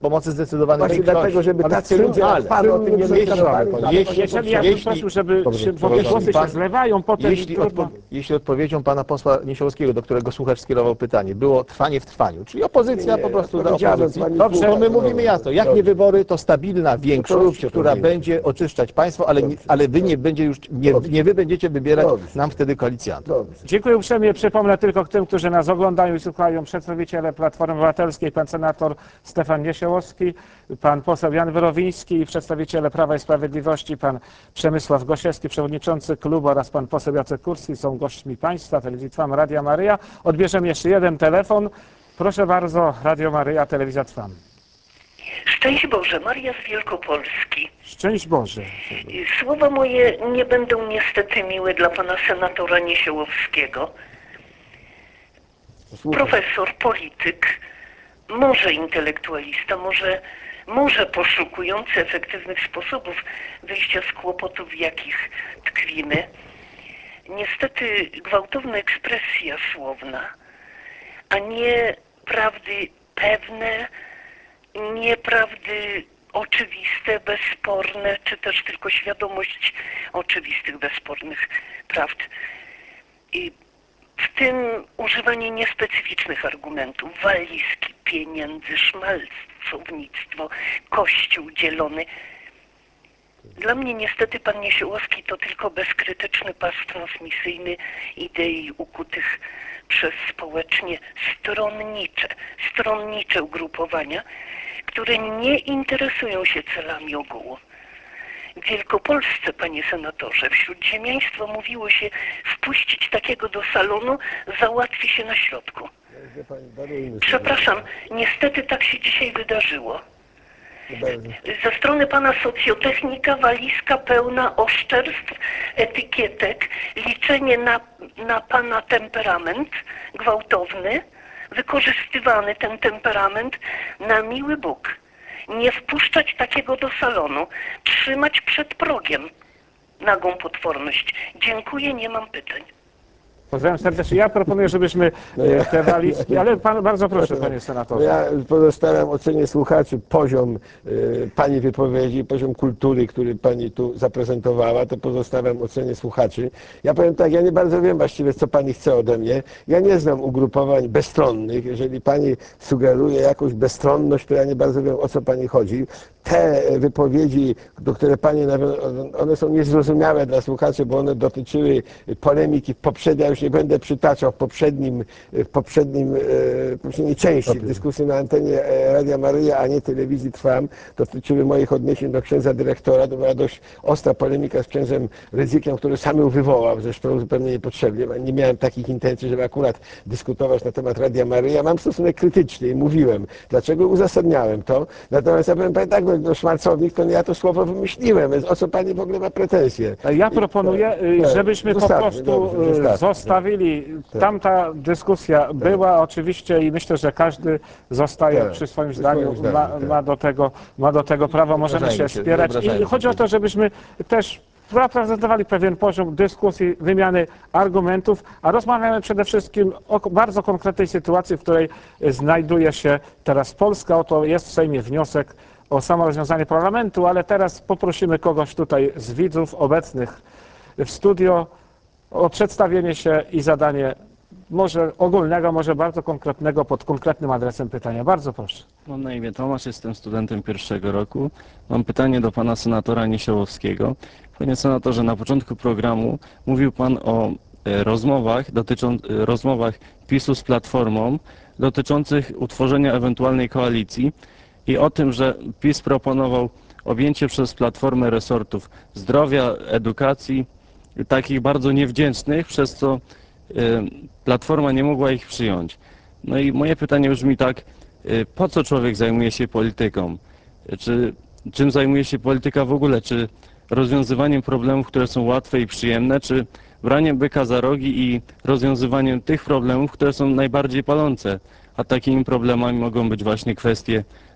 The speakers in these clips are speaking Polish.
pomocy zdecydowanej Właśnie większości. dlatego, żeby Ale tacy czym- ludzie jak ale- pan o tym nie jeśli- myśleli, Jeżeli ja bym prosił, żeby bo głosy się zlewają, potem trudno. Jeśli odpowiedzią pana posła Niesiołowskiego, do którego słuchacz skierował pytanie, było trwanie w trwaniu, czyli opozycja po prostu dla opozycji, Dobrze, to my mówimy jasno, jak nie wybory, to stabilna większość, róbcie to która zdjęcie. będzie oczyszczać państwo, ale wy nie będzie już, nie wy będziecie wybierać nam wtedy koalicjantów. Dobrze. Dziękuję uprzejmie. Przypomnę tylko tym, którzy nas oglądają i słuchają, przedstawiciele Platformy Obywatelskiej, pan senator Stefan Niesiołowski, pan poseł Jan Wyrowiński i przedstawiciele Prawa i Sprawiedliwości, pan Przemysław Gosiewski, przewodniczący klubu oraz pan poseł Jacek Kurski są gośćmi państwa, Telewizji Trwam, Radia Maryja. Odbierzemy jeszcze jeden telefon. Proszę bardzo, Radio Maryja, Telewizja Trwam. Szczęść Boże, Maria z Wielkopolski. Szczęść Boże. Słowa moje nie będą niestety miłe dla pana senatora Niesiołowskiego. Profesor, polityk, może intelektualista, może poszukujący efektywnych sposobów wyjścia z kłopotów, w jakich tkwimy. Niestety gwałtowna ekspresja słowna, a nie prawdy pewne, nieprawdy oczywiste, bezsporne, czy też tylko świadomość oczywistych, bezspornych prawd. I w tym używanie niespecyficznych argumentów, walizki, pieniędzy, szmalcownictwo, kościół dzielony. Dla mnie niestety pan Niesiołowski to tylko bezkrytyczny pas transmisyjny idei ukutych przez społecznie stronnicze ugrupowania, które nie interesują się celami ogółu. W Wielkopolsce, panie senatorze, wśród ziemiaństwa mówiło się, wpuścić takiego do salonu, załatwi się na środku. Przepraszam, niestety tak się dzisiaj wydarzyło. Ze strony pana socjotechnika walizka pełna oszczerstw, etykietek, liczenie na pana temperament gwałtowny, wykorzystywany ten temperament na miły Bóg. Nie wpuszczać takiego do salonu, trzymać przed progiem nagą potworność. Dziękuję, nie mam pytań. Pozdrawiam serdecznie. Ja proponuję, żebyśmy te walizki, ale pan, bardzo proszę, panie senatorze. Ja pozostawiam ocenie słuchaczy poziom pani wypowiedzi, poziom kultury, który pani tu zaprezentowała, to pozostawiam ocenie słuchaczy. Ja powiem tak, ja nie bardzo wiem właściwie, co pani chce ode mnie. Ja nie znam ugrupowań bezstronnych. Jeżeli pani sugeruje jakąś bezstronność, to ja nie bardzo wiem, o co pani chodzi. Te wypowiedzi, do które pani one są niezrozumiałe dla słuchaczy, bo one dotyczyły polemiki poprzedniej. Ja już nie będę przytaczał w poprzedniej części dyskusji na antenie Radia Maryja, a nie Telewizji Trwam. Dotyczyły moich odniesień do księdza dyrektora. To była dość ostra polemika z księdzem Rydzykiem, który sam ją wywołał, zresztą zupełnie niepotrzebnie. Nie miałem takich intencji, żeby akurat dyskutować na temat Radia Maryja. Mam stosunek krytyczny i mówiłem, dlaczego uzasadniałem to. Natomiast ja powiem pani tak, no szmarcownik, to nie ja to słowo wymyśliłem, więc o co pani w ogóle ma pretensje? Ja proponuję, żebyśmy po prostu zostawili. Tamta dyskusja była oczywiście i myślę, że każdy zostaje przy swoim zdaniu, ma do tego prawo, możemy się spierać. I chodzi o to, żebyśmy też zaprezentowali pewien poziom dyskusji, wymiany argumentów, a rozmawiamy przede wszystkim o bardzo konkretnej sytuacji, w której znajduje się teraz Polska. Oto jest w Sejmie wniosek o samorozwiązanie parlamentu, ale teraz poprosimy kogoś tutaj z widzów obecnych w studio o przedstawienie się i zadanie może ogólnego, może bardzo konkretnego, pod konkretnym adresem pytania. Bardzo proszę. Mam na imię Tomasz, jestem studentem pierwszego roku. Mam pytanie do pana senatora Niesiołowskiego. Panie senatorze, na początku programu mówił pan o rozmowach PiS-u z Platformą dotyczących utworzenia ewentualnej koalicji i o tym, że PiS proponował objęcie przez Platformę resortów zdrowia, edukacji, takich bardzo niewdzięcznych, przez co Platforma nie mogła ich przyjąć. No i moje pytanie brzmi tak, po co człowiek zajmuje się polityką? Czym zajmuje się polityka w ogóle? Czy rozwiązywaniem problemów, które są łatwe i przyjemne, czy braniem byka za rogi i rozwiązywaniem tych problemów, które są najbardziej palące? A takimi problemami mogą być właśnie kwestie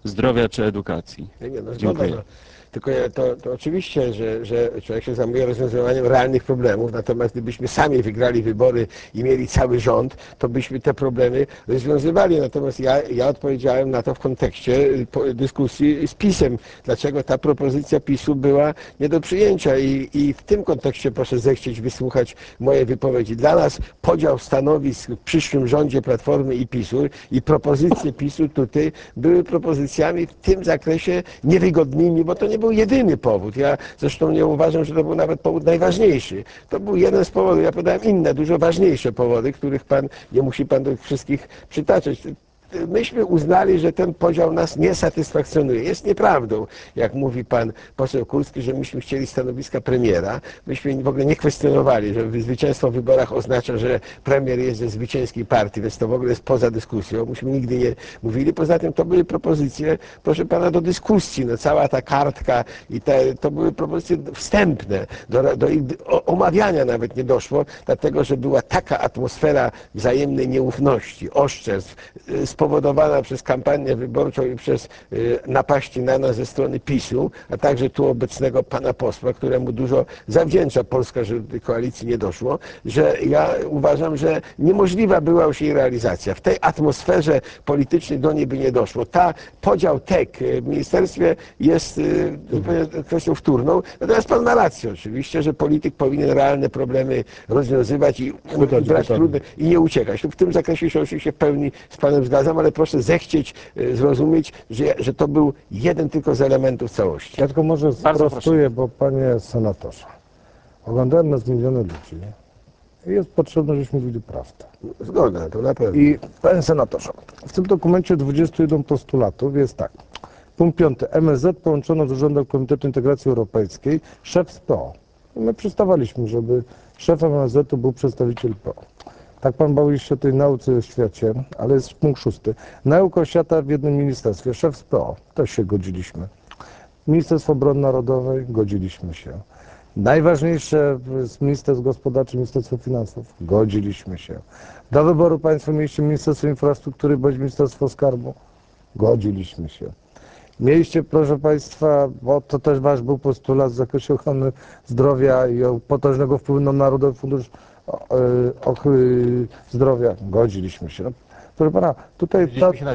zdrowia czy edukacji. Nie, no, Dziękuję. zgoda, no. Tylko to oczywiście, że człowiek się zajmuje rozwiązywaniem realnych problemów, natomiast gdybyśmy sami wygrali wybory i mieli cały rząd, to byśmy te problemy rozwiązywali. Natomiast ja odpowiedziałem na to w kontekście dyskusji z PiS-em, dlaczego ta propozycja PiS-u była nie do przyjęcia i w tym kontekście proszę zechcieć wysłuchać mojej wypowiedzi. Dla nas podział stanowisk w przyszłym rządzie Platformy i PiS-u i propozycje PiS-u tutaj były propozycjami w tym zakresie niewygodnymi, bo to nie był jedyny powód. Ja zresztą nie uważam, że to był nawet powód najważniejszy. To był jeden z powodów. Ja podałem inne, dużo ważniejsze powody, których nie musi pan do wszystkich przytaczać. Myśmy uznali, że ten podział nas nie satysfakcjonuje. Jest nieprawdą, jak mówi pan poseł Kurski, że myśmy chcieli stanowiska premiera. Myśmy w ogóle nie kwestionowali, że zwycięstwo w wyborach oznacza, że premier jest ze zwycięskiej partii, więc to w ogóle jest poza dyskusją. Myśmy nigdy nie mówili. Poza tym to były propozycje, proszę pana, do dyskusji. No, cała ta kartka i to były propozycje wstępne. Do ich omawiania nawet nie doszło, dlatego że była taka atmosfera wzajemnej nieufności, oszczerstw, spowodowana przez kampanię wyborczą i przez napaści na nas ze strony PiS-u, a także tu obecnego pana posła, któremu dużo zawdzięcza Polska, że do tej koalicji nie doszło, że ja uważam, że niemożliwa była już jej realizacja. W tej atmosferze politycznej do niej by nie doszło. Podział TEK w ministerstwie jest kwestią wtórną, natomiast pan ma rację oczywiście, że polityk powinien realne problemy rozwiązywać i brać trudne i nie uciekać. W tym zakresie się oczywiście w pełni z panem zgadzam, ale proszę zechcieć zrozumieć, że to był jeden tylko z elementów całości. Ja tylko może sprostuję, bo panie senatorze, oglądałem nas miliony ludzi i jest potrzebne, żebyśmy mówili prawdę. Zgoda, to na pewno. I panie senatorze, w tym dokumencie 21 postulatów jest tak. Punkt 5. MSZ połączono z Urzędem Komitetu Integracji Europejskiej, szef z PO. I my przystawaliśmy, żeby szefem MSZ-u był przedstawiciel PO. Tak pan bawił się o tej nauce o świecie, ale jest punkt 6. Nauka o świata w jednym ministerstwie, szef z PO, też się godziliśmy. Ministerstwo Obrony Narodowej, godziliśmy się. Najważniejsze z Ministerstw Gospodarczych, Ministerstwo Finansów, godziliśmy się. Do wyboru państwo mieliście Ministerstwo Infrastruktury bądź Ministerstwo Skarbu, godziliśmy się. Mieliście, proszę państwa, bo to też wasz był postulat w zakresie ochrony zdrowia i potężnego wpływu na Narodowy Fundusz Zdrowia, godziliśmy się. No, proszę pana, tutaj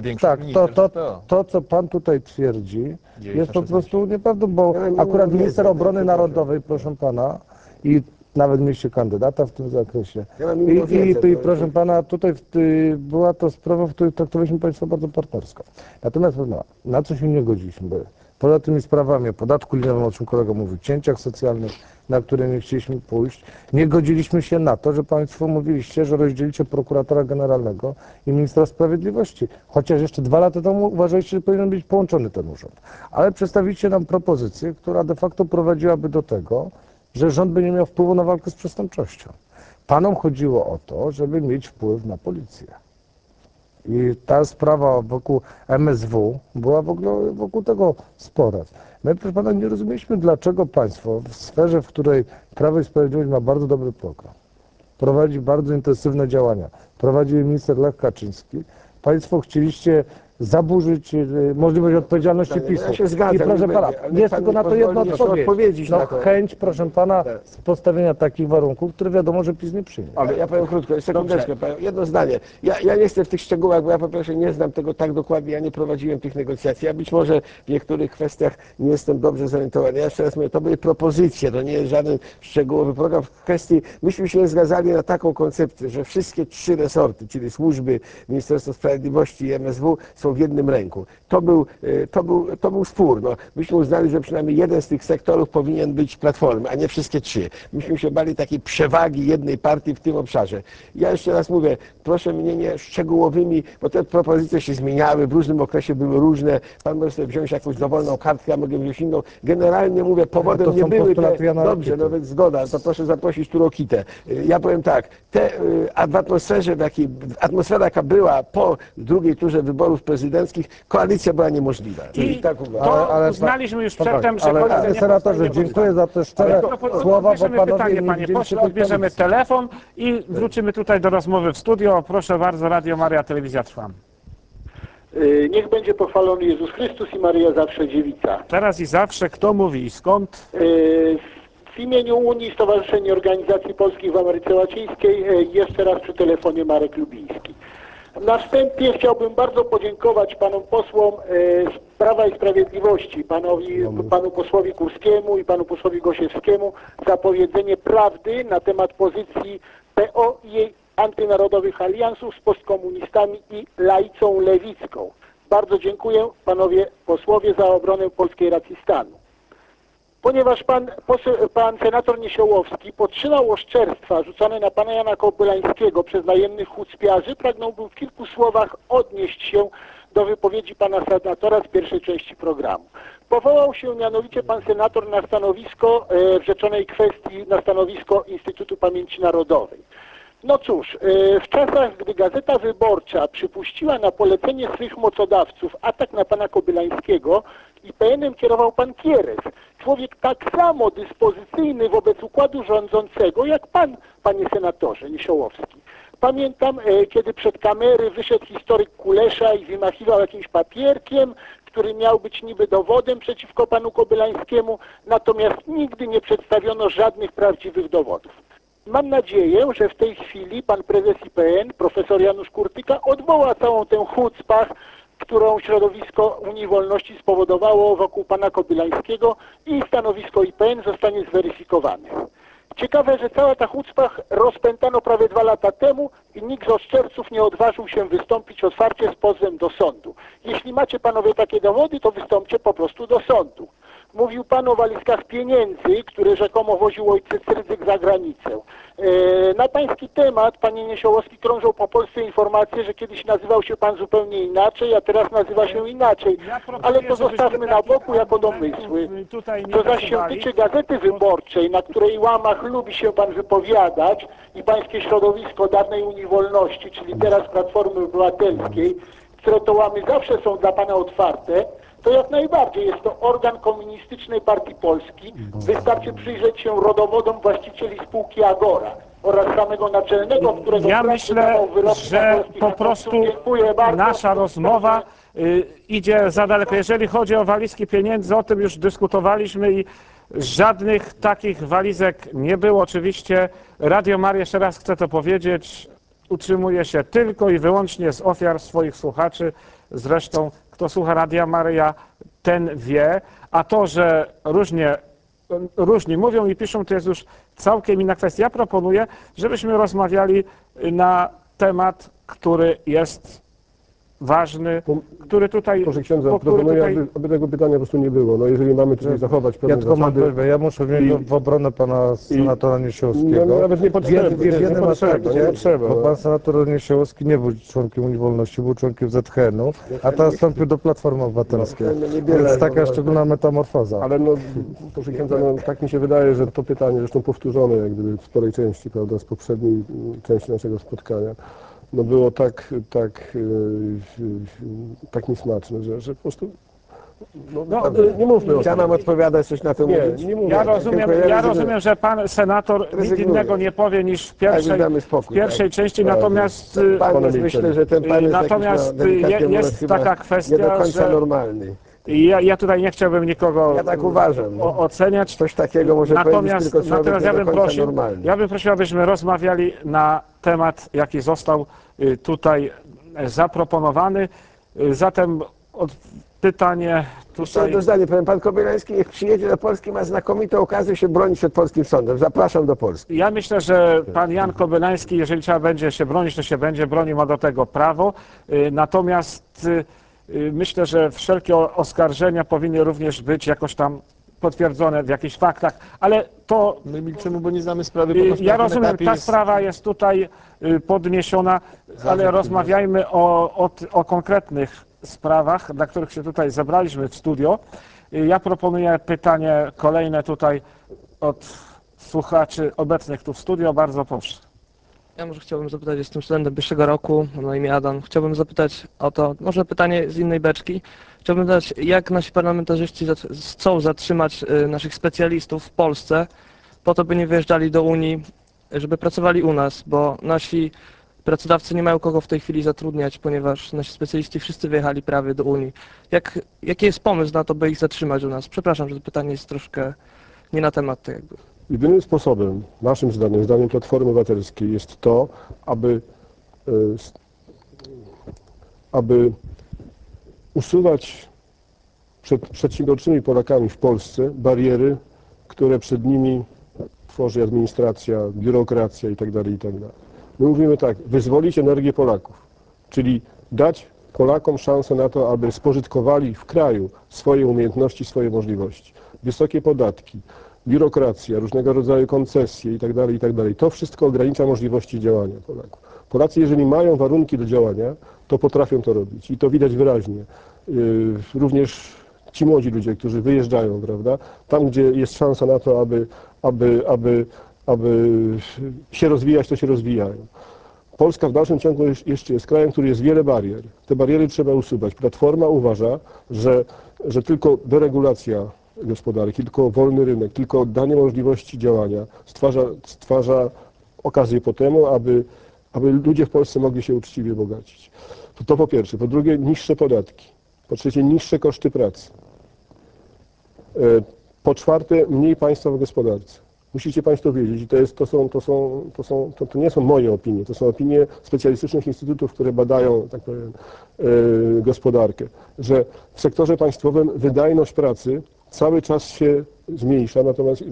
to, co pan tutaj twierdzi, jest po prostu nieprawdą, bo akurat minister obrony narodowej, proszę pana, i nawet mieliście kandydata w tym zakresie. I proszę pana, tutaj była to sprawa, w której traktowaliśmy państwo bardzo partnersko. Natomiast na co się nie godziliśmy? Poza tymi sprawami o podatku liniowym, o czym kolega mówił, cięciach socjalnych, na które nie chcieliśmy pójść, nie godziliśmy się na to, że państwo mówiliście, że rozdzielicie prokuratora generalnego i ministra sprawiedliwości. Chociaż jeszcze 2 lata temu uważaliście, że powinien być połączony ten urząd. Ale przedstawicie nam propozycję, która de facto prowadziłaby do tego, że rząd będzie miał wpływu na walkę z przestępczością. Panom chodziło o to, żeby mieć wpływ na policję. I ta sprawa wokół MSW była w ogóle wokół tego spora. My, proszę pana, nie rozumieliśmy, dlaczego państwo w sferze, w której Prawo i Sprawiedliwość ma bardzo dobry program, prowadzi bardzo intensywne działania, prowadzi je minister Lech Kaczyński, państwo chcieliście zaburzyć możliwość odpowiedzialności PiS-u. Ja się zgadzam. I proszę pana, jest tylko na to jedna odpowiedź. No, chęć, proszę pana, z postawienia takich warunków, które wiadomo, że PiS nie przyjmie. Ale ja powiem krótko, sekundeczkę, jedno zdanie. Ja nie chcę w tych szczegółach, bo ja po pierwsze nie znam tego tak dokładnie, ja nie prowadziłem tych negocjacji. Ja być może w niektórych kwestiach nie jestem dobrze zorientowany. Ja jeszcze raz mówię, to były propozycje, to nie jest żaden szczegółowy program. W kwestii, myśmy się zgadzali na taką koncepcję, że wszystkie 3 resorty, czyli służby, Ministerstwo Sprawiedliwości i MSW są w jednym ręku. To był spór. No, myśmy uznali, że przynajmniej jeden z tych sektorów powinien być Platformy, a nie wszystkie 3. Myśmy się bali takiej przewagi jednej partii w tym obszarze. Ja jeszcze raz mówię, proszę mnie nie szczegółowymi, bo te propozycje się zmieniały, w różnym okresie były różne. Pan może sobie wziąć jakąś dowolną kartkę, ja mogę wziąć inną. Generalnie mówię, powodem nie były te... Dobrze, no więc zgoda, to proszę zaprosić tu Rokitę. Ja powiem tak, w atmosferze, atmosfera jaka była po drugiej turze wyborów prezydenckich, koalicja była niemożliwa. I tak ale uznaliśmy już przedtem, że koalicja nie senatorze, dziękuję za te szczere słowa, bo panowie pytanie, panie pośle, odbierzemy telefon i wrócimy tutaj do rozmowy w studio. Proszę bardzo, Radio Maria, Telewizja Trwam. Niech będzie pochwalony Jezus Chrystus i Maryja zawsze dziewica. Teraz i zawsze kto mówi i skąd? W imieniu Unii Stowarzyszeń Organizacji Polskich w Ameryce Łacińskiej jeszcze raz przy telefonie Marek Lubiński. Na wstępie chciałbym bardzo podziękować panom posłom z Prawa i Sprawiedliwości, panu posłowi Kurskiemu i panu posłowi Gosiewskiemu za powiedzenie prawdy na temat pozycji PO i jej antynarodowych aliansów z postkomunistami i laicą lewicką. Bardzo dziękuję panowie posłowie za obronę polskiej racji stanu. Ponieważ pan senator Niesiołowski podtrzymał oszczerstwa rzucone na pana Jana Kobylańskiego przez najemnych hucpiarzy, pragnąłbym w kilku słowach odnieść się do wypowiedzi pana senatora z pierwszej części programu. Powołał się mianowicie pan senator na stanowisko w rzeczonej kwestii, na stanowisko Instytutu Pamięci Narodowej. No cóż, w czasach, gdy Gazeta Wyborcza przypuściła na polecenie swych mocodawców atak na pana Kobylańskiego, IPN-em kierował pan Kieres, człowiek tak samo dyspozycyjny wobec układu rządzącego jak pan, panie senatorze Niesiołowski. Pamiętam, kiedy przed kamery wyszedł historyk Kulesza i wymachiwał jakimś papierkiem, który miał być niby dowodem przeciwko panu Kobylańskiemu, natomiast nigdy nie przedstawiono żadnych prawdziwych dowodów. Mam nadzieję, że w tej chwili pan prezes IPN, profesor Janusz Kurtyka, odwoła całą tę chucpach, którą środowisko Unii Wolności spowodowało wokół pana Kobylańskiego i stanowisko IPN zostanie zweryfikowane. Ciekawe, że cała ta chucpa rozpętano prawie 2 lata temu i nikt z oszczerców nie odważył się wystąpić otwarcie z pozwem do sądu. Jeśli macie panowie takie dowody, to wystąpcie po prostu do sądu. Mówił pan o walizkach pieniędzy, które rzekomo woził ojciec Rydzyk za granicę. Na pański temat, panie Niesiołowski, krążą po Polsce informacje, że kiedyś nazywał się pan zupełnie inaczej, a teraz nazywa się inaczej. Ale to zostawmy na boku jako domysły. Co zaś się tyczy Gazety Wyborczej, na której łamach lubi się pan wypowiadać i pańskie środowisko dawnej Unii Wolności, czyli teraz Platformy Obywatelskiej, które to łamy zawsze są dla pana otwarte, to jak najbardziej jest to organ Komunistycznej Partii Polski. Wystarczy przyjrzeć się rodowodom właścicieli spółki Agora oraz samego naczelnego, którego ja myślę, że po prostu nasza rozmowa idzie za daleko. Jeżeli chodzi o walizki pieniędzy, o tym już dyskutowaliśmy i żadnych takich walizek nie było. Oczywiście Radio Maryja, jeszcze raz chcę to powiedzieć, utrzymuje się tylko i wyłącznie z ofiar swoich słuchaczy. Zresztą kto słucha Radia Maryja, ten wie, a to, że różni mówią i piszą, to jest już całkiem inna kwestia. Ja proponuję, żebyśmy rozmawiali na temat, który jest ważny, który tutaj... Proszę księdza, proponuję, aby tego pytania po prostu nie było. No jeżeli mamy tutaj zachować pewne ja tylko zasady... mam, ja muszę wziąć w obronę pana senatora Niesiołowskiego. No, nawet nie potrzeba. Nie potrzeba. Bo pan senator Niesiołowski nie był członkiem Unii Wolności, był członkiem ZHN-u, a teraz wstąpił do Platformy Obywatelskiej. To jest taka szczególna metamorfoza. Ale no, proszę księdza, no, tak mi się wydaje, że to pytanie, zresztą powtórzone jak gdyby w sporej części, prawda, z poprzedniej części naszego spotkania, no było tak niesmaczne, że po prostu nie mówmy o tym. Ja mam odpowiadać coś na to mówić? Nie mówię. Ja rozumiem, że pan senator nic innego nie powie niż w pierwszej części, natomiast myślę, że ten pan jest taka kwestia, nie do końca normalny. Ja tutaj nie chciałbym nikogo tak uważam, oceniać. Coś takiego może powiedzieć tylko człowiek nie do końca normalny. Ja bym prosił, abyśmy rozmawiali na temat, jaki został tutaj zaproponowany. Zatem pytanie tutaj... Jeszcze zdanie powiem, pan Kobylański niech przyjedzie do Polski, ma znakomitą okazję się bronić przed polskim sądem. Zapraszam do Polski. Ja myślę, że pan Jan Kobylański, jeżeli trzeba będzie się bronić, to się będzie bronił, ma do tego prawo. Natomiast myślę, że wszelkie oskarżenia powinny również być jakoś tam potwierdzone w jakichś faktach, ale to... My milczymy, bo nie znamy sprawy. Ja rozumiem, ta sprawa jest tutaj podniesiona, ale rozmawiajmy o konkretnych sprawach, dla których się tutaj zebraliśmy w studio. Ja proponuję pytanie kolejne tutaj od słuchaczy obecnych tu w studio. Bardzo proszę. Ja może chciałbym zapytać, jestem studentem pierwszego roku, mam na imię Adam. Chciałbym zapytać o to, może pytanie z innej beczki. Chciałbym zapytać, jak nasi parlamentarzyści chcą zatrzymać naszych specjalistów w Polsce, po to, by nie wyjeżdżali do Unii, żeby pracowali u nas, bo nasi Pracodawcy nie mają kogo w tej chwili zatrudniać, ponieważ nasi specjaliści wszyscy wyjechali prawie do Unii. Jaki jest pomysł na to, by ich zatrzymać u nas? Przepraszam, że to pytanie jest troszkę nie na temat tak jakby. Jedynym sposobem, naszym zdaniem, zdaniem Platformy Obywatelskiej, jest to, aby usuwać przed przedsiębiorczymi Polakami w Polsce bariery, które przed nimi tworzy administracja, biurokracja itd. itd. My mówimy tak, wyzwolić energię Polaków, czyli dać Polakom szansę na to, aby spożytkowali w kraju swoje umiejętności, swoje możliwości. Wysokie podatki, biurokracja, różnego rodzaju koncesje itd. To wszystko ogranicza możliwości działania Polaków. Polacy, jeżeli mają warunki do działania, to potrafią to robić i to widać wyraźnie. Również ci młodzi ludzie, którzy wyjeżdżają, prawda, tam gdzie jest szansa na to, aby się rozwijać, to się rozwijają. Polska w dalszym ciągu jeszcze jest krajem, który jest wiele barier. Te bariery trzeba usuwać. Platforma uważa, że tylko deregulacja gospodarki, tylko wolny rynek, tylko danie możliwości działania stwarza okazję po temu, aby ludzie w Polsce mogli się uczciwie bogacić. To po pierwsze. Po drugie, niższe podatki. Po trzecie, niższe koszty pracy. Po czwarte, mniej państwa w gospodarce. Musicie Państwo wiedzieć, i to nie są moje opinie, to są opinie specjalistycznych instytutów, które badają, tak powiem, gospodarkę, że w sektorze państwowym wydajność pracy cały czas się zmniejsza, natomiast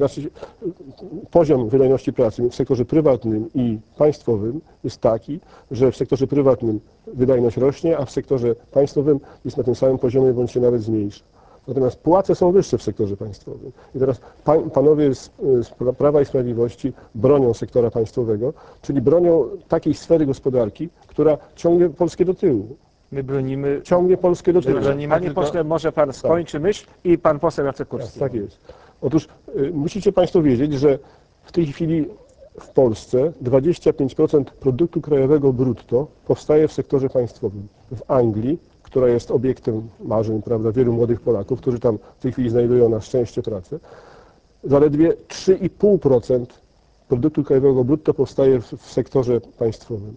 poziom wydajności pracy w sektorze prywatnym i państwowym jest taki, że w sektorze prywatnym wydajność rośnie, a w sektorze państwowym jest na tym samym poziomie, bądź się nawet zmniejsza. Natomiast płace są wyższe w sektorze państwowym. I teraz panowie z Prawa i Sprawiedliwości bronią sektora państwowego, czyli bronią takiej sfery gospodarki, która ciągnie Polskę do tyłu. My bronimy... Ciągnie Polskę do tyłu. Panie pośle, może pan skończy myśl i pan poseł Jacek Kurski. Tak jest. Otóż musicie Państwo wiedzieć, że w tej chwili w Polsce 25% produktu krajowego brutto powstaje w sektorze państwowym. W Anglii, która jest obiektem marzeń, prawda, wielu młodych Polaków, którzy tam w tej chwili znajdują na szczęście pracę, zaledwie 3,5% produktu krajowego brutto powstaje w sektorze państwowym.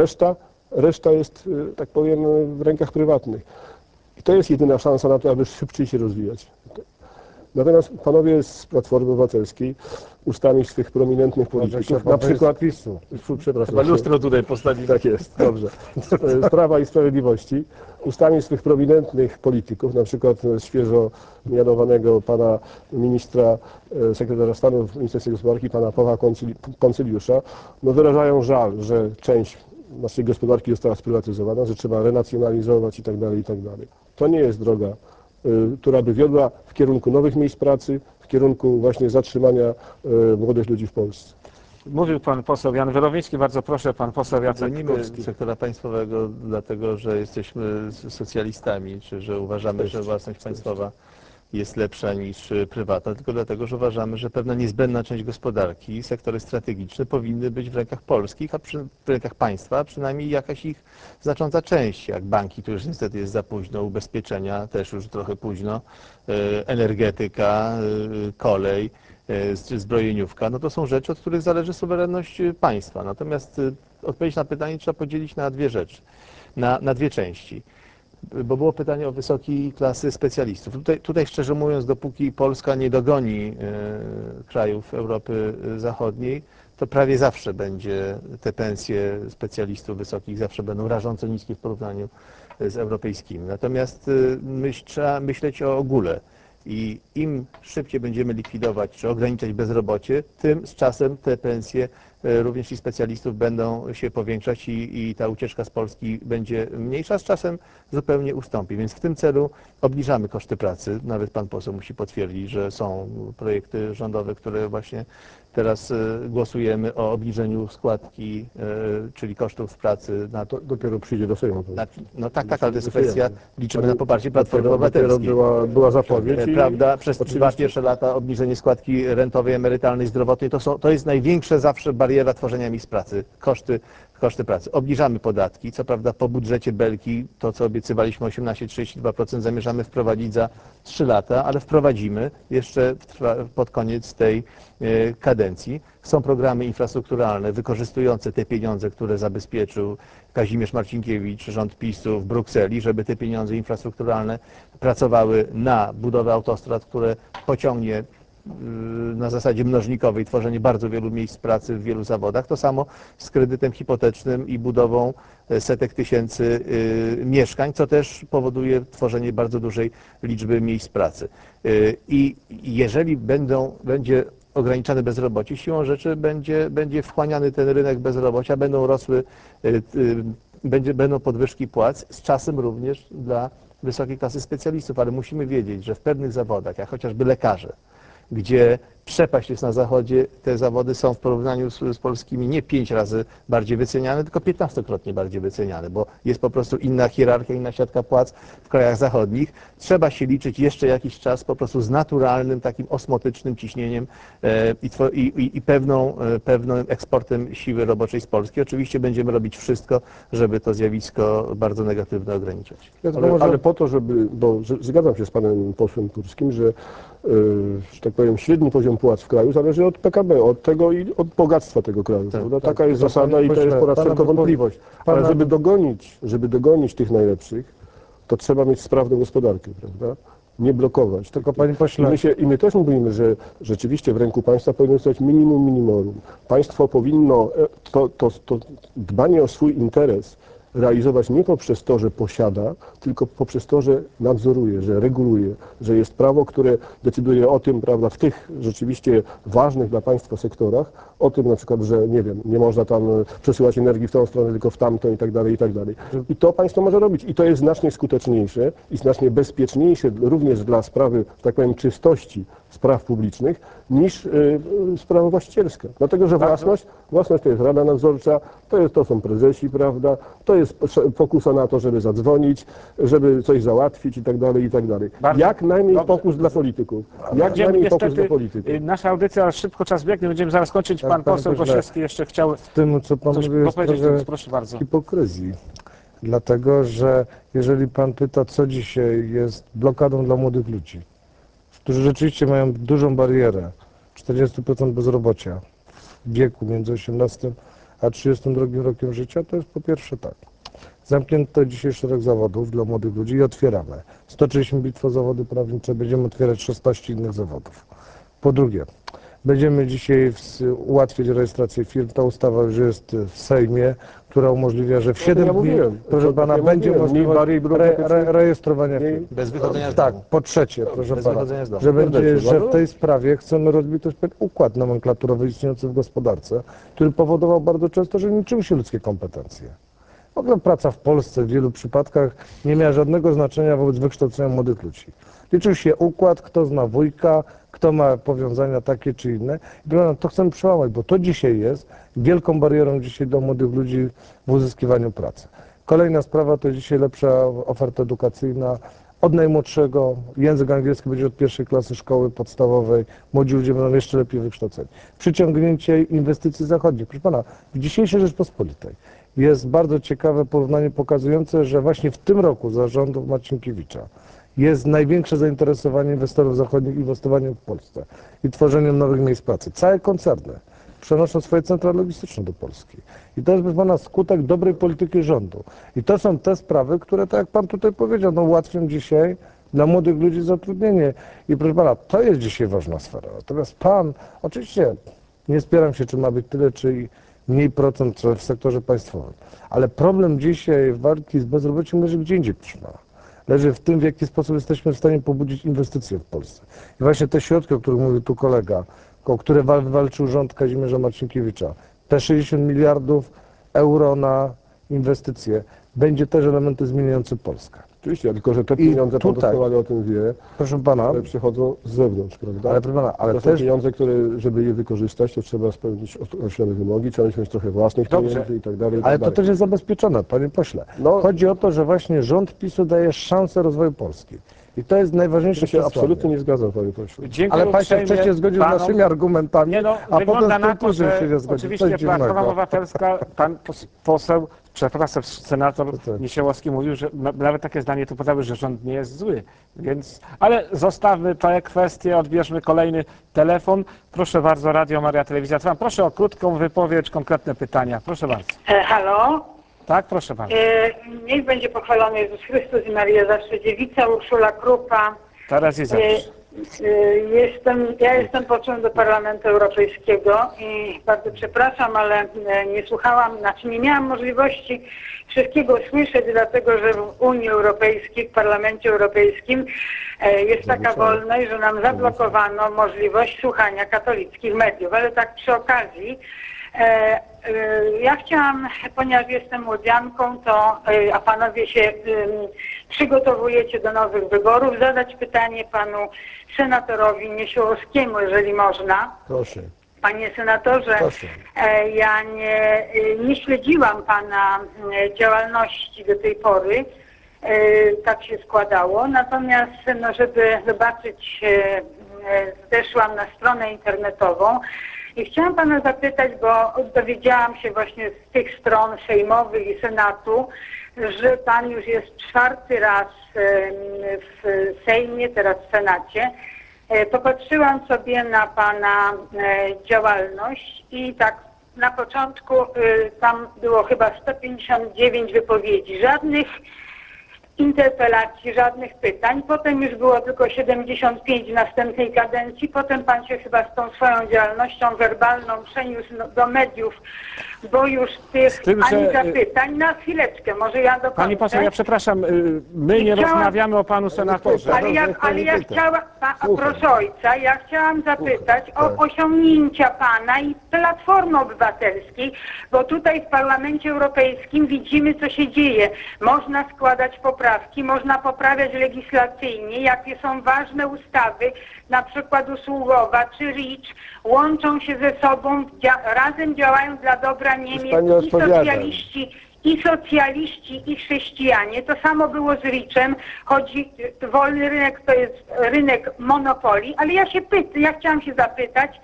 Reszta jest, tak powiem, w rękach prywatnych. I to jest jedyna szansa na to, aby szybciej się rozwijać. Natomiast panowie z Platformy Obywatelskiej ustami swych prominentnych polityków, na przykład PiS-u, przepraszam. Chyba lustro tutaj postawili. Tak jest, dobrze. Z Prawa i Sprawiedliwości, ustami swych prominentnych polityków, na przykład świeżo mianowanego pana ministra, sekretarza stanu w Ministerstwie Gospodarki, pana Pawła Koncyliusza, no wyrażają żal, że część naszej gospodarki została sprywatyzowana, że trzeba renacjonalizować i tak dalej, i tak dalej. To nie jest droga, która by wiodła w kierunku nowych miejsc pracy, w kierunku właśnie zatrzymania młodych ludzi w Polsce. Mówił pan poseł Jan Wielowiński, bardzo proszę, pan poseł Jacek Kurski. Sektora państwowego dlatego, że jesteśmy socjalistami, czy że uważamy, że własność państwowa jest lepsza niż prywatna, tylko dlatego, że uważamy, że pewna niezbędna część gospodarki, sektory strategiczne powinny być w rękach polskich, w rękach państwa, a przynajmniej jakaś ich znacząca część, jak banki, to już niestety jest za późno, ubezpieczenia też już trochę późno, energetyka, kolej, zbrojeniówka, no to są rzeczy, od których zależy suwerenność państwa. Natomiast odpowiedź na pytanie trzeba podzielić na dwie rzeczy, na dwie części. Bo było pytanie o wysokiej klasy specjalistów. Tutaj szczerze mówiąc, dopóki Polska nie dogoni krajów Europy Zachodniej, to prawie zawsze będzie te pensje specjalistów wysokich zawsze będą rażąco niskie w porównaniu z europejskimi. Natomiast trzeba myśleć o ogóle. I im szybciej będziemy likwidować czy ograniczać bezrobocie, tym z czasem te pensje również i specjalistów będą się powiększać i ta ucieczka z Polski będzie mniejsza, z czasem zupełnie ustąpi. Więc w tym celu obniżamy koszty pracy. Nawet pan poseł musi potwierdzić, że są projekty rządowe, które właśnie teraz głosujemy o obniżeniu składki, czyli kosztów pracy. To dopiero przyjdzie do Sejmu. No tak, ale to jest kwestia, liczymy na poparcie Platformy Obywatelskiej. Była zapowiedź. Prawda, przez dwa pierwsze lata obniżenie składki rentowej, emerytalnej, zdrowotnej, to jest największa zawsze bariera tworzenia miejsc pracy. koszty pracy. Obniżamy podatki, co prawda po budżecie Belki, to co obiecywaliśmy 18-32% zamierzamy wprowadzić za 3 lata, ale wprowadzimy jeszcze pod koniec tej kadencji. Są programy infrastrukturalne wykorzystujące te pieniądze, które zabezpieczył Kazimierz Marcinkiewicz, rząd PiS-u w Brukseli, żeby te pieniądze infrastrukturalne pracowały na budowę autostrad, które pociągnie na zasadzie mnożnikowej tworzenie bardzo wielu miejsc pracy w wielu zawodach. To samo z kredytem hipotecznym i budową setek tysięcy mieszkań, co też powoduje tworzenie bardzo dużej liczby miejsc pracy. I jeżeli będzie ograniczane bezrobocie, siłą rzeczy będzie wchłaniany ten rynek bezrobocia, będą rosły, będą podwyżki płac, z czasem również dla wysokiej klasy specjalistów, ale musimy wiedzieć, że w pewnych zawodach, jak chociażby lekarze, gdzie przepaść jest na zachodzie, te zawody są w porównaniu z polskimi nie 5 razy bardziej wyceniane, tylko 15-krotnie bardziej wyceniane, bo jest po prostu inna hierarchia, inna siatka płac w krajach zachodnich. Trzeba się liczyć jeszcze jakiś czas po prostu z naturalnym, takim osmotycznym ciśnieniem i pewnym eksportem siły roboczej z Polski. Oczywiście będziemy robić wszystko, żeby to zjawisko bardzo negatywne ograniczać. Ale po to, bo zgadzam się z panem posłem Kurskim, że tak powiem, średni poziom płac w kraju zależy od PKB, od tego i od bogactwa tego kraju. Taka jest zasada i to jest ponad wszelką wątpliwość. Ale żeby dogonić tych najlepszych, to trzeba mieć sprawną gospodarkę, prawda? Nie blokować. Tylko panie pośle... I my też mówimy, że rzeczywiście w ręku państwa powinno zostać minimum minimorum. Państwo powinno to dbanie o swój interes realizować nie poprzez to, że posiada, tylko poprzez to, że nadzoruje, że reguluje, że jest prawo, które decyduje o tym, prawda, w tych rzeczywiście ważnych dla państwa sektorach, o tym na przykład, że nie wiem, nie można tam przesyłać energii w tą stronę, tylko w tamtą i tak dalej, i tak dalej. I to państwo może robić i to jest znacznie skuteczniejsze i znacznie bezpieczniejsze również dla sprawy, że tak powiem, czystości spraw publicznych niż sprawa właścicielska. Dlatego, że własność to jest rada nadzorcza, to są prezesi, prawda, to jest pokusa na to, żeby zadzwonić, żeby coś załatwić i tak dalej, i tak dalej. Jak najmniej pokus dla polityków. Jak najmniej pokus dla polityków. Nasza audycja szybko czas biegnie, będziemy zaraz kończyć. Pan poseł Gosiewski jeszcze chciał w tym, co pan mówi, jest powiedzieć, proszę bardzo. Hipokryzji. Dlatego, że jeżeli pan pyta, co dzisiaj jest blokadą dla młodych ludzi, którzy rzeczywiście mają dużą barierę, 40% bezrobocia w wieku między 18 a 32 rokiem życia, to jest po pierwsze tak. Zamknięto dzisiaj szereg zawodów dla młodych ludzi i otwieramy. 130 bitwo zawody prawnicze, będziemy otwierać 16 innych zawodów. Po drugie, będziemy dzisiaj ułatwić rejestrację firm. Ta ustawa już jest w Sejmie, która umożliwia, że w 7 dni, proszę pana, będzie możliwość rejestrowania firm. Bez wychodzenia z domu. Tak, po trzecie, proszę pana, że w tej sprawie chcemy rozbitość pewien układ nomenklaturowy istniejący w gospodarce, który powodował bardzo często, że liczyły się ludzkie kompetencje. W ogóle praca w Polsce w wielu przypadkach nie miała żadnego znaczenia wobec wykształcenia młodych ludzi. Liczył się układ, kto zna wujka, kto ma powiązania takie czy inne. I to chcemy przełamać, bo to dzisiaj jest wielką barierą dzisiaj dla młodych ludzi w uzyskiwaniu pracy. Kolejna sprawa to dzisiaj lepsza oferta edukacyjna. Od najmłodszego język angielski będzie od pierwszej klasy szkoły podstawowej. Młodzi ludzie będą jeszcze lepiej wykształceni. Przyciągnięcie inwestycji zachodnich. Proszę pana, w dzisiejszej Rzeczpospolitej jest bardzo ciekawe porównanie pokazujące, że właśnie w tym roku za rządów Marcinkiewicza jest największe zainteresowanie inwestorów zachodnich inwestowaniem w Polsce i tworzeniem nowych miejsc pracy. Całe koncerny przenoszą swoje centra logistyczne do Polski. I to jest, proszę pana, skutek dobrej polityki rządu. I to są te sprawy, które, tak jak pan tutaj powiedział, ułatwią dzisiaj dla młodych ludzi zatrudnienie. I proszę pana, to jest dzisiaj ważna sfera. Natomiast pan, oczywiście nie spieram się, czy ma być tyle, czy mniej procent w sektorze państwowym. Ale problem dzisiaj walki z bezrobociem leży gdzie indziej, proszę pana. Leży w tym, w jaki sposób jesteśmy w stanie pobudzić inwestycje w Polsce. I właśnie te środki, o których mówił tu kolega, o które walczył rząd Kazimierza Marcinkiewicza, te 60 miliardów euro na inwestycje, będzie też elementem zmieniającym Polskę. Oczywiście, tylko że te pieniądze, pan doskonale o tym wie, proszę pana, przychodzą z zewnątrz, prawda? Ale, proszę pana, ale to są pieniądze, które, żeby je wykorzystać, to trzeba spełnić określone wymogi, trzeba mieć trochę własnych pieniędzy i tak dalej. Ale to też jest zabezpieczone, panie pośle. Chodzi o to, że właśnie rząd PiS-u daje szansę rozwoju Polski. I to jest najważniejsze Ja się przesłanie. absolutnie nie zgadzam, panie pośle. Dziękuję Ale pan się uprzejmie wcześniej zgodził z panom. naszymi argumentami, Nie no, a wygląda potem z na tym to, dużym że się nie zgodził. oczywiście Coś Platforma dziwnego. Obywatelska, pan poseł, przepraszam, senator tak. Niesiołowski mówił, że nawet takie zdanie tu podały, że rząd nie jest zły. Więc, ale zostawmy tę kwestię, odbierzmy kolejny telefon. Proszę bardzo, Radio Maria Telewizja Trwam. Proszę o krótką wypowiedź, konkretne pytania. Proszę bardzo. Halo? Tak, proszę bardzo. Niech będzie pochwalony Jezus Chrystus i Maria zawsze dziewica, Urszula Krupa. Teraz i zawsze. Ja jestem posłem do Parlamentu Europejskiego i bardzo przepraszam, ale nie słuchałam, nie miałam możliwości wszystkiego słyszeć, dlatego że w Unii Europejskiej, w Parlamencie Europejskim jest taka wolność, że nam zablokowano możliwość słuchania katolickich mediów, ale tak przy okazji ja chciałam, ponieważ jestem młodzianką, a panowie się przygotowujecie do nowych wyborów, zadać pytanie panu senatorowi Niesiołowskiemu, jeżeli można. Proszę. Panie senatorze, Proszę. ja nie śledziłam pana działalności do tej pory, tak się składało, natomiast no, żeby zobaczyć, zeszłam na stronę internetową. I chciałam pana zapytać, bo dowiedziałam się właśnie z tych stron sejmowych i Senatu, że pan już jest 4. raz w Sejmie, teraz w Senacie. Popatrzyłam sobie na pana działalność i tak na początku tam było chyba 159 wypowiedzi, żadnych interpelacji, żadnych pytań. Potem już było tylko 75 w następnej kadencji. Potem pan się chyba z tą swoją działalnością werbalną przeniósł do mediów, bo już tych ani zapytań. Na chwileczkę, może ja dokończę. Pani poseł, ja przepraszam, my nie rozmawiamy o panu senatorze. Ale ja chciałam, proszę ojca, ja chciałam zapytać o osiągnięcia pana i Platformy Obywatelskiej, bo tutaj w Parlamencie Europejskim widzimy, co się dzieje. Można składać poprawki, można poprawiać legislacyjnie, jakie są ważne ustawy, na przykład usługowa czy REACH, łączą się ze sobą, razem działają dla dobra Niemiec i socjaliści, i chrześcijanie. To samo było z REACH-em. Wolny rynek to jest rynek monopolii, ale ja chciałam się zapytać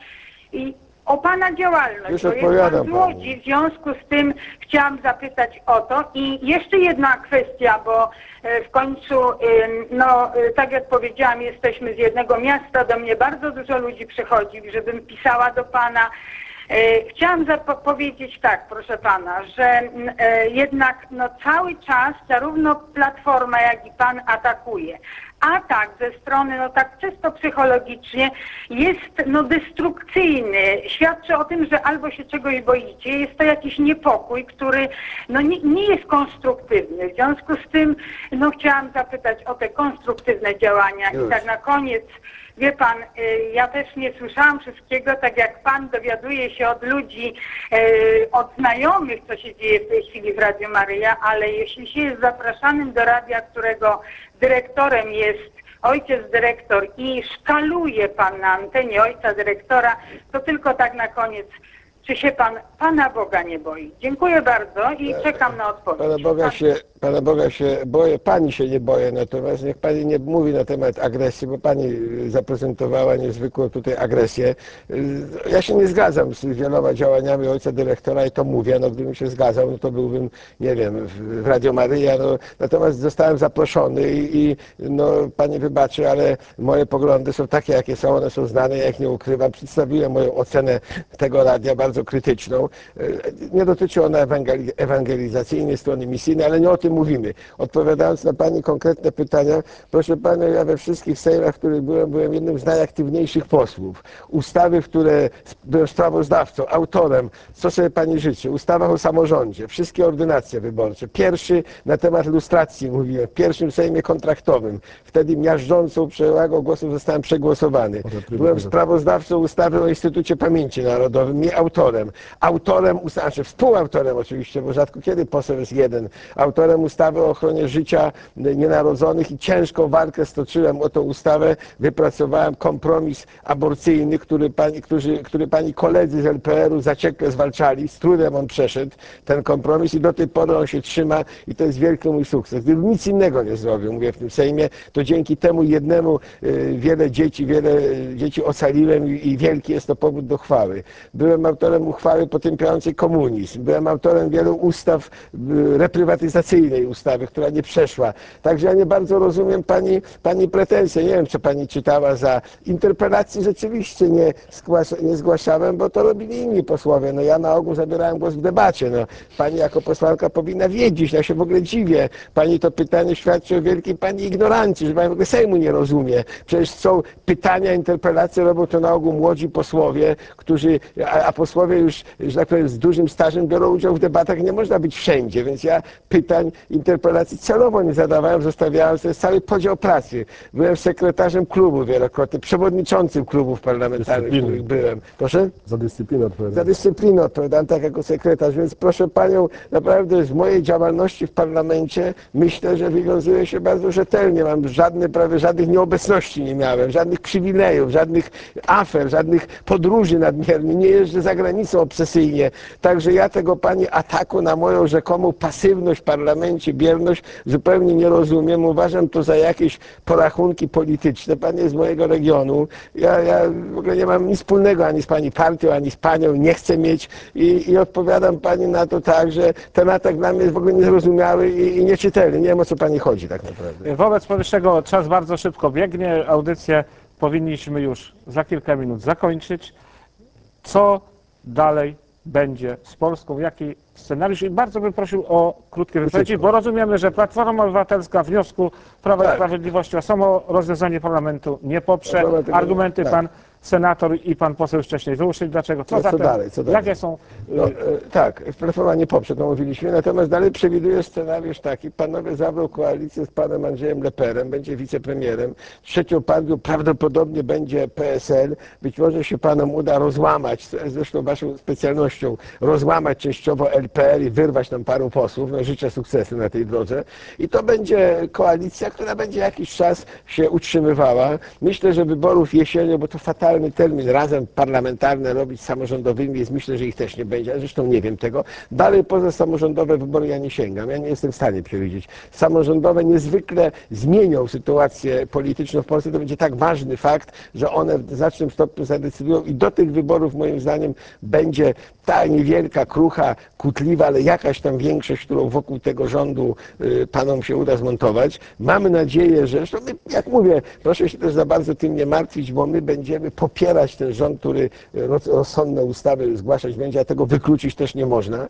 o pana działalność, bo jest pan z Łodzi, w związku z tym chciałam zapytać o to. I jeszcze jedna kwestia, bo w końcu, no tak jak powiedziałam, jesteśmy z jednego miasta, do mnie bardzo dużo ludzi przychodzi, żebym pisała do pana. Chciałam powiedzieć tak, proszę pana, że jednak no, cały czas zarówno Platforma, jak i pan atakuje. Atak ze strony, no tak czysto psychologicznie, jest no destrukcyjny. Świadczy o tym, że albo się czegoś boicie, jest to jakiś niepokój, który no nie jest konstruktywny. W związku z tym no chciałam zapytać o te konstruktywne działania. I tak na koniec, wie pan, ja też nie słyszałam wszystkiego, tak jak pan dowiaduje się od ludzi, od znajomych, co się dzieje w tej chwili w Radiu Maryja, ale jeśli się jest zapraszanym do radia, którego dyrektorem jest ojciec dyrektor i szkaluje pan na antenie ojca dyrektora, to tylko tak na koniec, czy się pan Pana Boga nie boi? Dziękuję bardzo i czekam na odpowiedź. Pana Boga się boję, pani się nie boję, natomiast niech pani nie mówi na temat agresji, bo pani zaprezentowała niezwykłą tutaj agresję. Ja się nie zgadzam z wieloma działaniami ojca dyrektora i to mówię, no gdybym się zgadzał, no to byłbym, nie wiem, w Radio Maryja, no, natomiast zostałem zaproszony i no pani wybaczy, ale moje poglądy są takie, jakie są, one są znane, ja ich nie ukrywam. Przedstawiłem moją ocenę tego radia, bardzo krytyczną. Nie dotyczy ona ewangelizacyjnej, strony misyjnej, ale nie o tym mówimy. Odpowiadając na pani konkretne pytania, proszę pana, ja we wszystkich sejmach, w których byłem jednym z najaktywniejszych posłów. Ustawy, które byłem sprawozdawcą, autorem, co sobie pani życzy, ustawa o samorządzie, wszystkie ordynacje wyborcze. Pierwszy na temat lustracji mówiłem, w pierwszym sejmie kontraktowym. Wtedy miażdżącą przewagą głosów zostałem przegłosowany. Byłem sprawozdawcą ustawy o Instytucie Pamięci Narodowej, nie autorem. Współautorem oczywiście, bo rzadko kiedy poseł jest jeden. Autorem autorem ustawy o ochronie życia nienarodzonych i ciężką walkę stoczyłem o tę ustawę. Wypracowałem kompromis aborcyjny, który pani koledzy z LPR-u zaciekle zwalczali. Z trudem on przeszedł, ten kompromis, i do tej pory on się trzyma i to jest wielki mój sukces. Gdybym nic innego nie zrobił, mówię, w tym Sejmie, to dzięki temu jednemu wiele dzieci ocaliłem i wielki jest to powód do chwały. Byłem autorem uchwały potępiającej komunizm. Byłem autorem wielu ustaw, reprywatyzacyjnej ustawy, która nie przeszła. Także ja nie bardzo rozumiem pani pretensje. Nie wiem, co pani czytała za interpelacji. Rzeczywiście nie zgłaszałem, bo to robili inni posłowie. No ja na ogół zabierałem głos w debacie. No, pani jako posłanka powinna wiedzieć. Ja się w ogóle dziwię. Pani to pytanie świadczy o wielkiej pani ignorancji, że pani w ogóle Sejmu nie rozumie. Przecież są pytania, interpelacje, robią to na ogół młodzi posłowie, a posłowie już, że tak powiem, z dużym stażem biorą udział w debatach. Nie można być wszędzie, więc ja pytań, interpelacji celowo nie zadawałem, zostawiałem, to jest cały podział pracy. Byłem sekretarzem klubu wielokrotnie, przewodniczącym klubów parlamentarnych, w których byłem. Proszę? Za dyscyplinę odpowiadam. Za dyscyplinę odpowiadam, tak jako sekretarz, więc proszę panią, naprawdę z mojej działalności w parlamencie myślę, że wywiązuję się bardzo rzetelnie. Mam prawie żadnych nieobecności nie miałem, żadnych przywilejów, żadnych afer, żadnych podróży nadmiernych, nie jeżdżę za granicą obsesyjnie. Także ja tego pani ataku na moją rzekomą pasywność w parlamencie, bierność zupełnie nie rozumiem. Uważam to za jakieś porachunki polityczne. Pani jest z mojego regionu. Ja w ogóle nie mam nic wspólnego ani z pani partią, ani z panią. Nie chcę mieć i odpowiadam pani na to tak, że ten atak dla mnie jest w ogóle niezrozumiały i nieczytelny. Nie wiem, o co pani chodzi tak naprawdę. Wobec powyższego czas bardzo szybko biegnie. Audycję powinniśmy już za kilka minut zakończyć. Co dalej będzie z Polską? Jaki scenariusz? I bardzo bym prosił o krótkie wypowiedzi, bo rozumiemy, że Platforma Obywatelska wniosku Prawa i Sprawiedliwości o samo rozwiązanie parlamentu nie poprze. Argumenty pan senator i pan poseł wcześniej wyłączyli. Dlaczego? Co dalej? Jakie są... Tak, Platforma nie poprze, to mówiliśmy, natomiast dalej przewiduje scenariusz taki. Panowie zawrą koalicję z panem Andrzejem Leperem, będzie wicepremierem. Trzecią partią prawdopodobnie będzie PSL. Być może się panom uda rozłamać, zresztą waszą specjalnością, rozłamać częściowo LPR i wyrwać tam paru posłów. No, życzę sukcesu na tej drodze. I to będzie koalicja, która będzie jakiś czas się utrzymywała. Myślę, że wyborów jesienią, bo to fatalny termin, razem parlamentarne robić samorządowymi, jest, myślę, że ich też nie będzie, a zresztą nie wiem tego. Dalej poza samorządowe wybory ja nie sięgam, ja nie jestem w stanie przewidzieć. Samorządowe niezwykle zmienią sytuację polityczną w Polsce, to będzie tak ważny fakt, że one w znacznym stopniu zadecydują i do tych wyborów moim zdaniem będzie ta niewielka, krucha, kłótliwa, ale jakaś tam większość, którą wokół tego rządu panom się uda zmontować. Mamy nadzieję, że, zresztą my, jak mówię, proszę się też za bardzo tym nie martwić, bo my będziemy popierać ten rząd, który rozsądne ustawy zgłaszać będzie, a tego wykluczyć też nie można.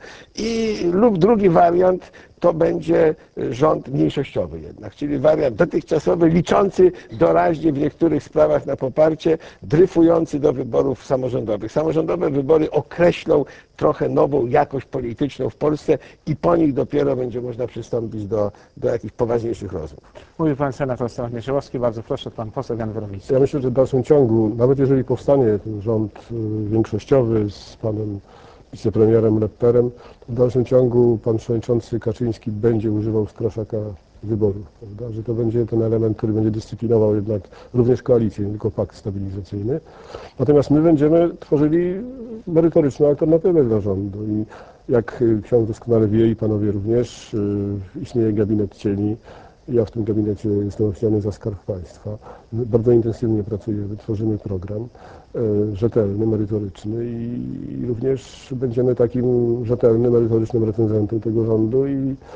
Lub drugi wariant to będzie rząd mniejszościowy jednak, czyli wariant dotychczasowy, liczący doraźnie w niektórych sprawach na poparcie, dryfujący do wyborów samorządowych. Samorządowe wybory określą trochę nową jakość polityczną w Polsce i po nich dopiero będzie można przystąpić do jakichś poważniejszych rozmów. Mówi pan senator Stanisław Mieszyłowski, bardzo proszę, pan poseł Jan Woronicki. Ja myślę, że w dalszym ciągu, nawet jeżeli powstanie ten rząd większościowy z panem wicepremierem Lepperem, to w dalszym ciągu pan przewodniczący Kaczyński będzie używał skraszaka wyborów, prawda? Że to będzie ten element, który będzie dyscyplinował jednak również koalicję, nie tylko pakt stabilizacyjny. Natomiast my będziemy tworzyli merytoryczną alternatywę dla rządu i jak ksiądz doskonale wie i panowie również, istnieje gabinet cieni. Ja w tym gabinecie jestem odpowiedzialny za Skarb Państwa. My bardzo intensywnie pracujemy, tworzymy program rzetelny, merytoryczny i również będziemy takim rzetelnym, merytorycznym recenzentem tego rządu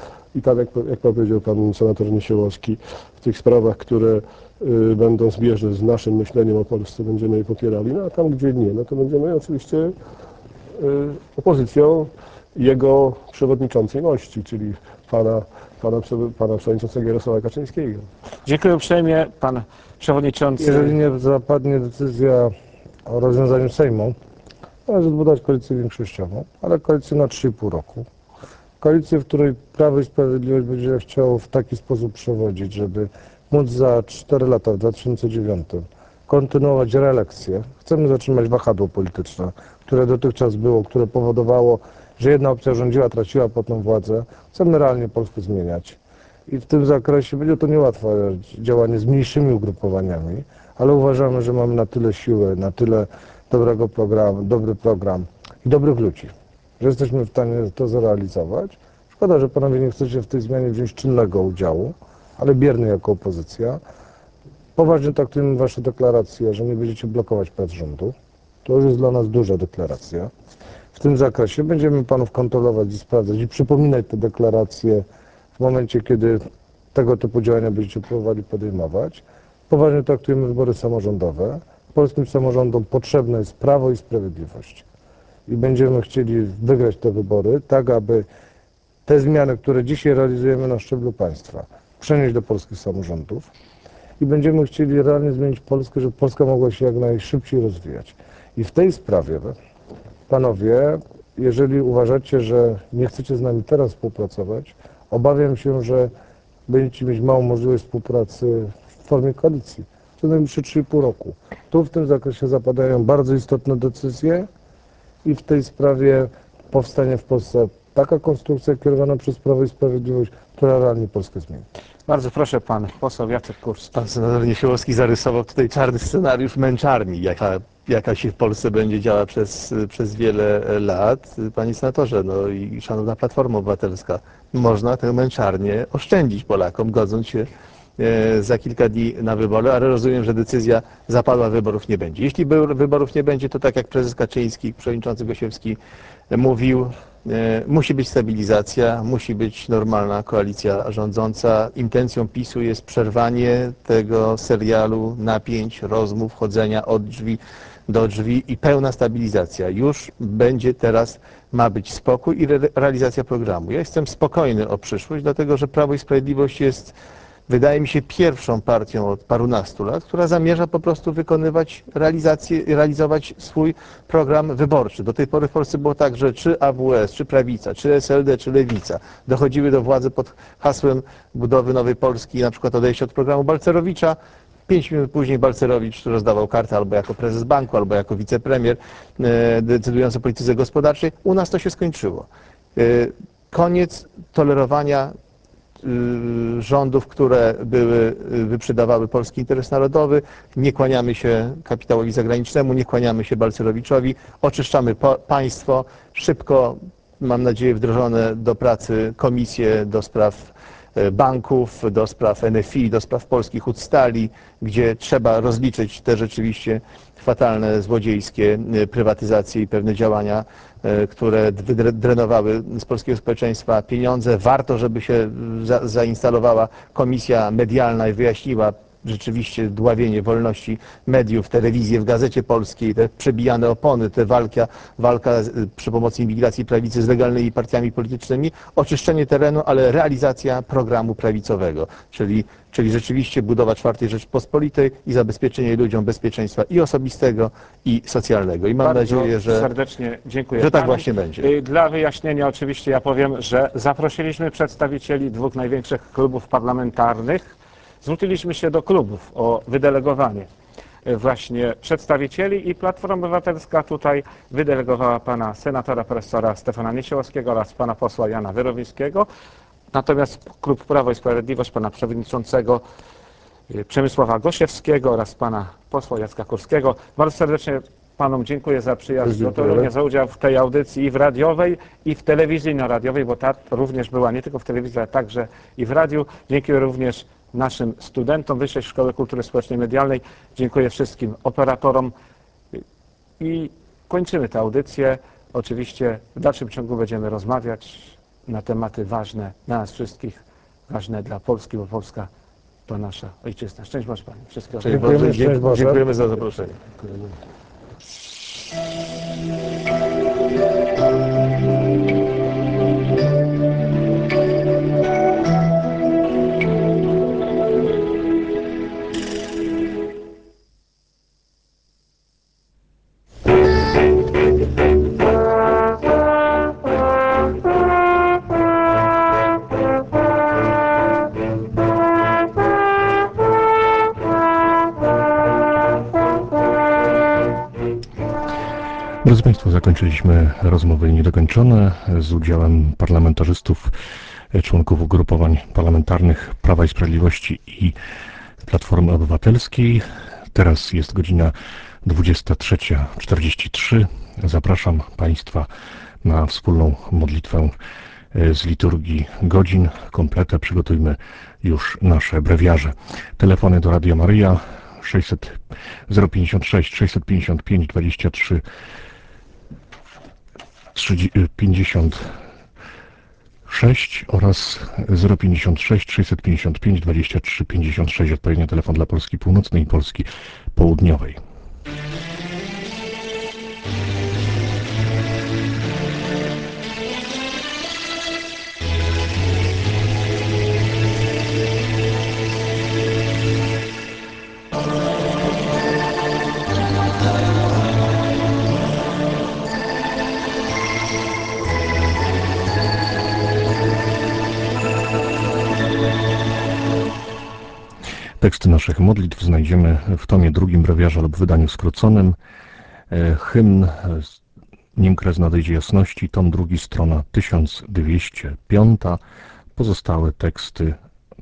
i tak jak powiedział pan senator Niesiołowski, w tych sprawach, które będą zbieżne z naszym myśleniem o Polsce, będziemy je popierali, no a tam gdzie nie, no to będziemy oczywiście opozycją jego przewodniczącej mości, czyli pana przewodniczącego Jarosława Kaczyńskiego. Dziękuję uprzejmie, pan przewodniczący. Jeżeli nie zapadnie decyzja o rozwiązaniu Sejmu, należy zbudować koalicję większościową, ale koalicję na 3,5 roku. Koalicję, w której Prawo i Sprawiedliwość będzie chciało w taki sposób przewodzić, żeby móc za 4 lata, w 2009, kontynuować reelekcję. Chcemy zatrzymać wahadło polityczne, które dotychczas było, które powodowało że jedna opcja rządziła, traciła potem władzę. Chcemy realnie Polskę zmieniać. I w tym zakresie będzie to niełatwe działanie z mniejszymi ugrupowaniami, ale uważamy, że mamy na tyle siły, na tyle dobry program i dobrych ludzi, że jesteśmy w stanie to zrealizować. Szkoda, że panowie nie chcecie w tej zmianie wziąć czynnego udziału, ale bierny jako opozycja. Poważnie traktujemy wasze deklaracje, że nie będziecie blokować prac rządu. To już jest dla nas duża deklaracja. W tym zakresie będziemy panów kontrolować i sprawdzać i przypominać te deklaracje w momencie, kiedy tego typu działania będziecie próbowali podejmować. Poważnie traktujemy wybory samorządowe. Polskim samorządom potrzebne jest prawo i sprawiedliwość. I będziemy chcieli wygrać te wybory, tak aby te zmiany, które dzisiaj realizujemy na szczeblu państwa, przenieść do polskich samorządów i będziemy chcieli realnie zmienić Polskę, żeby Polska mogła się jak najszybciej rozwijać. I w tej sprawie, panowie, jeżeli uważacie, że nie chcecie z nami teraz współpracować, obawiam się, że będziecie mieć małą możliwość współpracy w formie koalicji co najmniejsze 3,5 roku. Tu w tym zakresie zapadają bardzo istotne decyzje i w tej sprawie powstanie w Polsce taka konstrukcja kierowana przez Prawo i Sprawiedliwość, która realnie Polskę zmieni. Bardzo proszę, pan poseł Jacek Kurski. Pan senator Niesiołowski zarysował tutaj czarny scenariusz męczarni, jaka się w Polsce będzie działa przez wiele lat. Panie senatorze, no i szanowna Platforma Obywatelska, można tę męczarnię oszczędzić Polakom, godząc się za kilka dni na wybory, ale rozumiem, że decyzja zapadła, wyborów nie będzie. Jeśli wyborów nie będzie, to tak jak prezes Kaczyński, przewodniczący Gosiewski mówił, musi być stabilizacja, musi być normalna koalicja rządząca. Intencją PiS-u jest przerwanie tego serialu napięć, rozmów, chodzenia od drzwi do drzwi i pełna stabilizacja. Już będzie teraz, ma być spokój i realizacja programu. Ja jestem spokojny o przyszłość, dlatego że Prawo i Sprawiedliwość jest, wydaje mi się, pierwszą partią od parunastu lat, która zamierza po prostu wykonywać realizować swój program wyborczy. Do tej pory w Polsce było tak, że czy AWS, czy Prawica, czy SLD, czy Lewica dochodziły do władzy pod hasłem budowy nowej Polski, na przykład odejścia od programu Balcerowicza. 5 minut później Balcerowicz rozdawał kartę albo jako prezes banku, albo jako wicepremier decydujący o polityce gospodarczej. U nas to się skończyło. Koniec tolerowania rządów, które wyprzedawały polski interes narodowy. Nie kłaniamy się kapitałowi zagranicznemu, nie kłaniamy się Balcerowiczowi. Oczyszczamy państwo. Szybko, mam nadzieję, wdrożone do pracy komisje do spraw banków, do spraw NFI, do spraw polskich hut stali, gdzie trzeba rozliczyć te rzeczywiście fatalne, złodziejskie prywatyzacje i pewne działania, które drenowały z polskiego społeczeństwa pieniądze. Warto, żeby się zainstalowała komisja medialna i wyjaśniła rzeczywiście dławienie wolności mediów, telewizję w Gazecie Polskiej, te przebijane opony, te walka przy pomocy imigracji prawicy z legalnymi partiami politycznymi, oczyszczenie terenu, ale realizacja programu prawicowego, czyli rzeczywiście budowa czwartej Rzeczpospolitej i zabezpieczenie ludziom bezpieczeństwa i osobistego, i socjalnego. I mam nadzieję, że serdecznie dziękuję że tak właśnie będzie. Dla wyjaśnienia oczywiście ja powiem, że zaprosiliśmy przedstawicieli dwóch największych klubów parlamentarnych. Zwróciliśmy się do klubów o wydelegowanie właśnie przedstawicieli i Platforma Obywatelska tutaj wydelegowała pana senatora profesora Stefana Niesiołowskiego oraz pana posła Jana Wyrowińskiego. Natomiast klub Prawo i Sprawiedliwość pana przewodniczącego Przemysława Gosiewskiego oraz pana posła Jacka Kurskiego. Bardzo serdecznie panom dziękuję za przyjazd do Torunia, za udział w tej audycji i w radiowej, i w telewizyjno-radiowej, bo ta również była nie tylko w telewizji, ale także i w radiu. Dziękuję również naszym studentom Wyższej Szkoły Kultury Społecznej i Medialnej. Dziękuję wszystkim operatorom i kończymy tę audycję. Oczywiście w dalszym ciągu będziemy rozmawiać na tematy ważne dla nas wszystkich, ważne dla Polski, bo Polska to nasza ojczyzna. Szczęść Boże Panie. Wszystkiego dobrego. Dziękujemy za zaproszenie. Drodzy Państwo, zakończyliśmy rozmowy niedokończone z udziałem parlamentarzystów, członków ugrupowań parlamentarnych Prawa i Sprawiedliwości i Platformy Obywatelskiej. Teraz jest godzina 23:43. Zapraszam Państwa na wspólną modlitwę z liturgii godzin. Kompletę przygotujmy już nasze brewiarze. Telefony do Radia Maryja 056 655 23 56 oraz 056 655 23 56, odpowiednio telefon dla Polski Północnej i Polski Południowej. Teksty naszych modlitw znajdziemy w tomie drugim brewiarza lub wydaniu skróconym. Hymn Nim kres nadejdzie jasności, tom drugi, strona 1205. Pozostałe teksty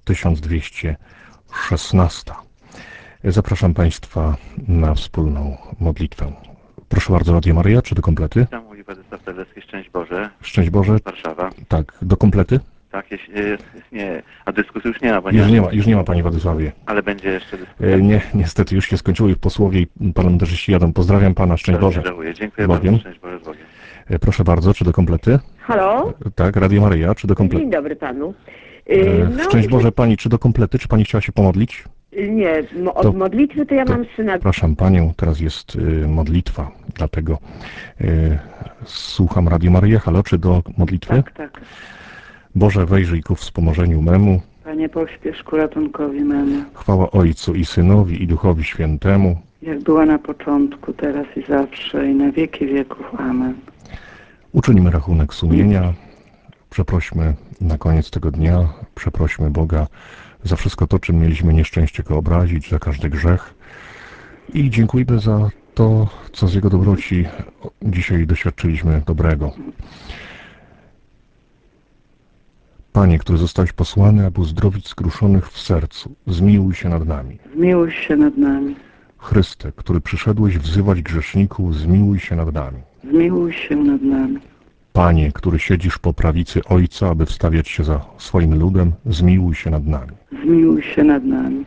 1216. Zapraszam Państwa na wspólną modlitwę. Proszę bardzo, Radio Maryja, czy do komplety? Tam mówi Władysław Terlecki, szczęść Boże. Szczęść Boże. Warszawa. Tak, do komplety? Tak, nie, a dyskusji już nie ma. Już nie ma, Panie Władysławie. Ale będzie jeszcze dyskusja. Nie, niestety już się skończyło i posłowie i parlamentarzyści jadą. Pozdrawiam Pana, szczęść Boże. Dziękuję bardzo, szczęść Boże z Bogiem. Proszę bardzo, czy do komplety? Halo? Tak, Radio Maryja, czy do komplety? Dzień dobry Panu. Szczęść Boże Pani, czy do komplety? Czy Pani chciała się pomodlić? Nie, od modlitwy to ja mam syna. Przepraszam Panią, teraz jest modlitwa, dlatego słucham Radio Maryja. Halo, czy do modlitwy? Tak. Boże, wejrzyj ku wspomożeniu memu. Panie, pośpiesz ku ratunkowi memu. Chwała Ojcu i Synowi i Duchowi Świętemu. Jak była na początku, teraz i zawsze, i na wieki wieków. Amen. Uczynimy rachunek sumienia. Przeprośmy na koniec tego dnia, przeprośmy Boga za wszystko to, czym mieliśmy nieszczęście Go obrazić, za każdy grzech. I dziękujmy za to, co z Jego dobroci dzisiaj doświadczyliśmy dobrego. Panie, który zostałeś posłany, aby uzdrowić skruszonych w sercu, zmiłuj się nad nami. Zmiłuj się nad nami. Chryste, który przyszedłeś wzywać grzeszników, zmiłuj się nad nami. Zmiłuj się nad nami. Panie, który siedzisz po prawicy Ojca, aby wstawiać się za swoim ludem, zmiłuj się nad nami. Zmiłuj się nad nami.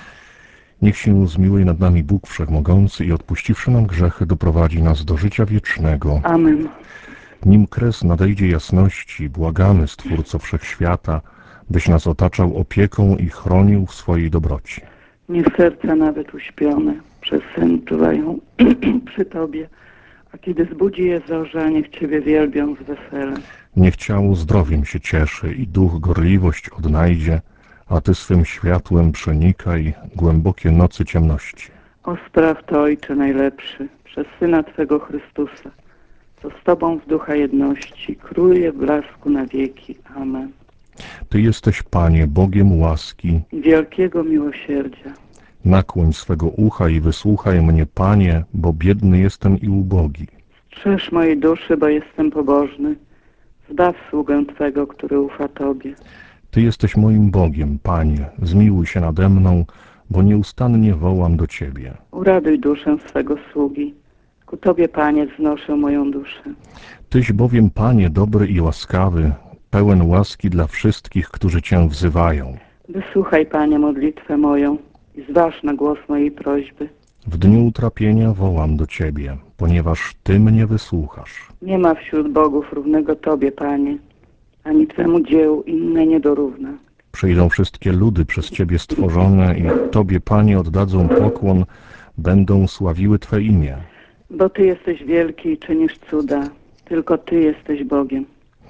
Niech się zmiłuje nad nami Bóg Wszechmogący i odpuściwszy nam grzechy, doprowadzi nas do życia wiecznego. Amen. Nim kres nadejdzie jasności, błagamy, Stwórco Wszechświata, byś nas otaczał opieką i chronił w swojej dobroci. Niech serca nawet uśpione przez sen czuwają przy Tobie, a kiedy zbudzi je zorza, niech Ciebie wielbią z weselem. Niech ciało zdrowiem się cieszy i duch gorliwość odnajdzie, a Ty swym światłem przenikaj głębokie nocy ciemności. O spraw to, Ojcze najlepszy, przez Syna Twego Chrystusa, co z Tobą w ducha jedności króluje w blasku na wieki. Amen. Ty jesteś, Panie, Bogiem łaski i wielkiego miłosierdzia. Nakłoń swego ucha i wysłuchaj mnie, Panie, bo biedny jestem i ubogi. Strzeż mojej duszy, bo jestem pobożny. Zbaw sługę Twego, który ufa Tobie. Ty jesteś moim Bogiem, Panie, zmiłuj się nade mną, bo nieustannie wołam do Ciebie. Uraduj duszę swego sługi. Ku Tobie, Panie, wznoszę moją duszę. Tyś bowiem, Panie, dobry i łaskawy, pełen łaski dla wszystkich, którzy Cię wzywają. Wysłuchaj, Panie, modlitwę moją i zważ na głos mojej prośby. W dniu utrapienia wołam do Ciebie, ponieważ Ty mnie wysłuchasz. Nie ma wśród bogów równego Tobie, Panie, ani Twemu dziełu inne nie dorówna. Przyjdą wszystkie ludy przez Ciebie stworzone i Tobie, Panie, oddadzą pokłon, będą sławiły Twe imię. Bo Ty jesteś wielki i czynisz cuda, tylko Ty jesteś Bogiem.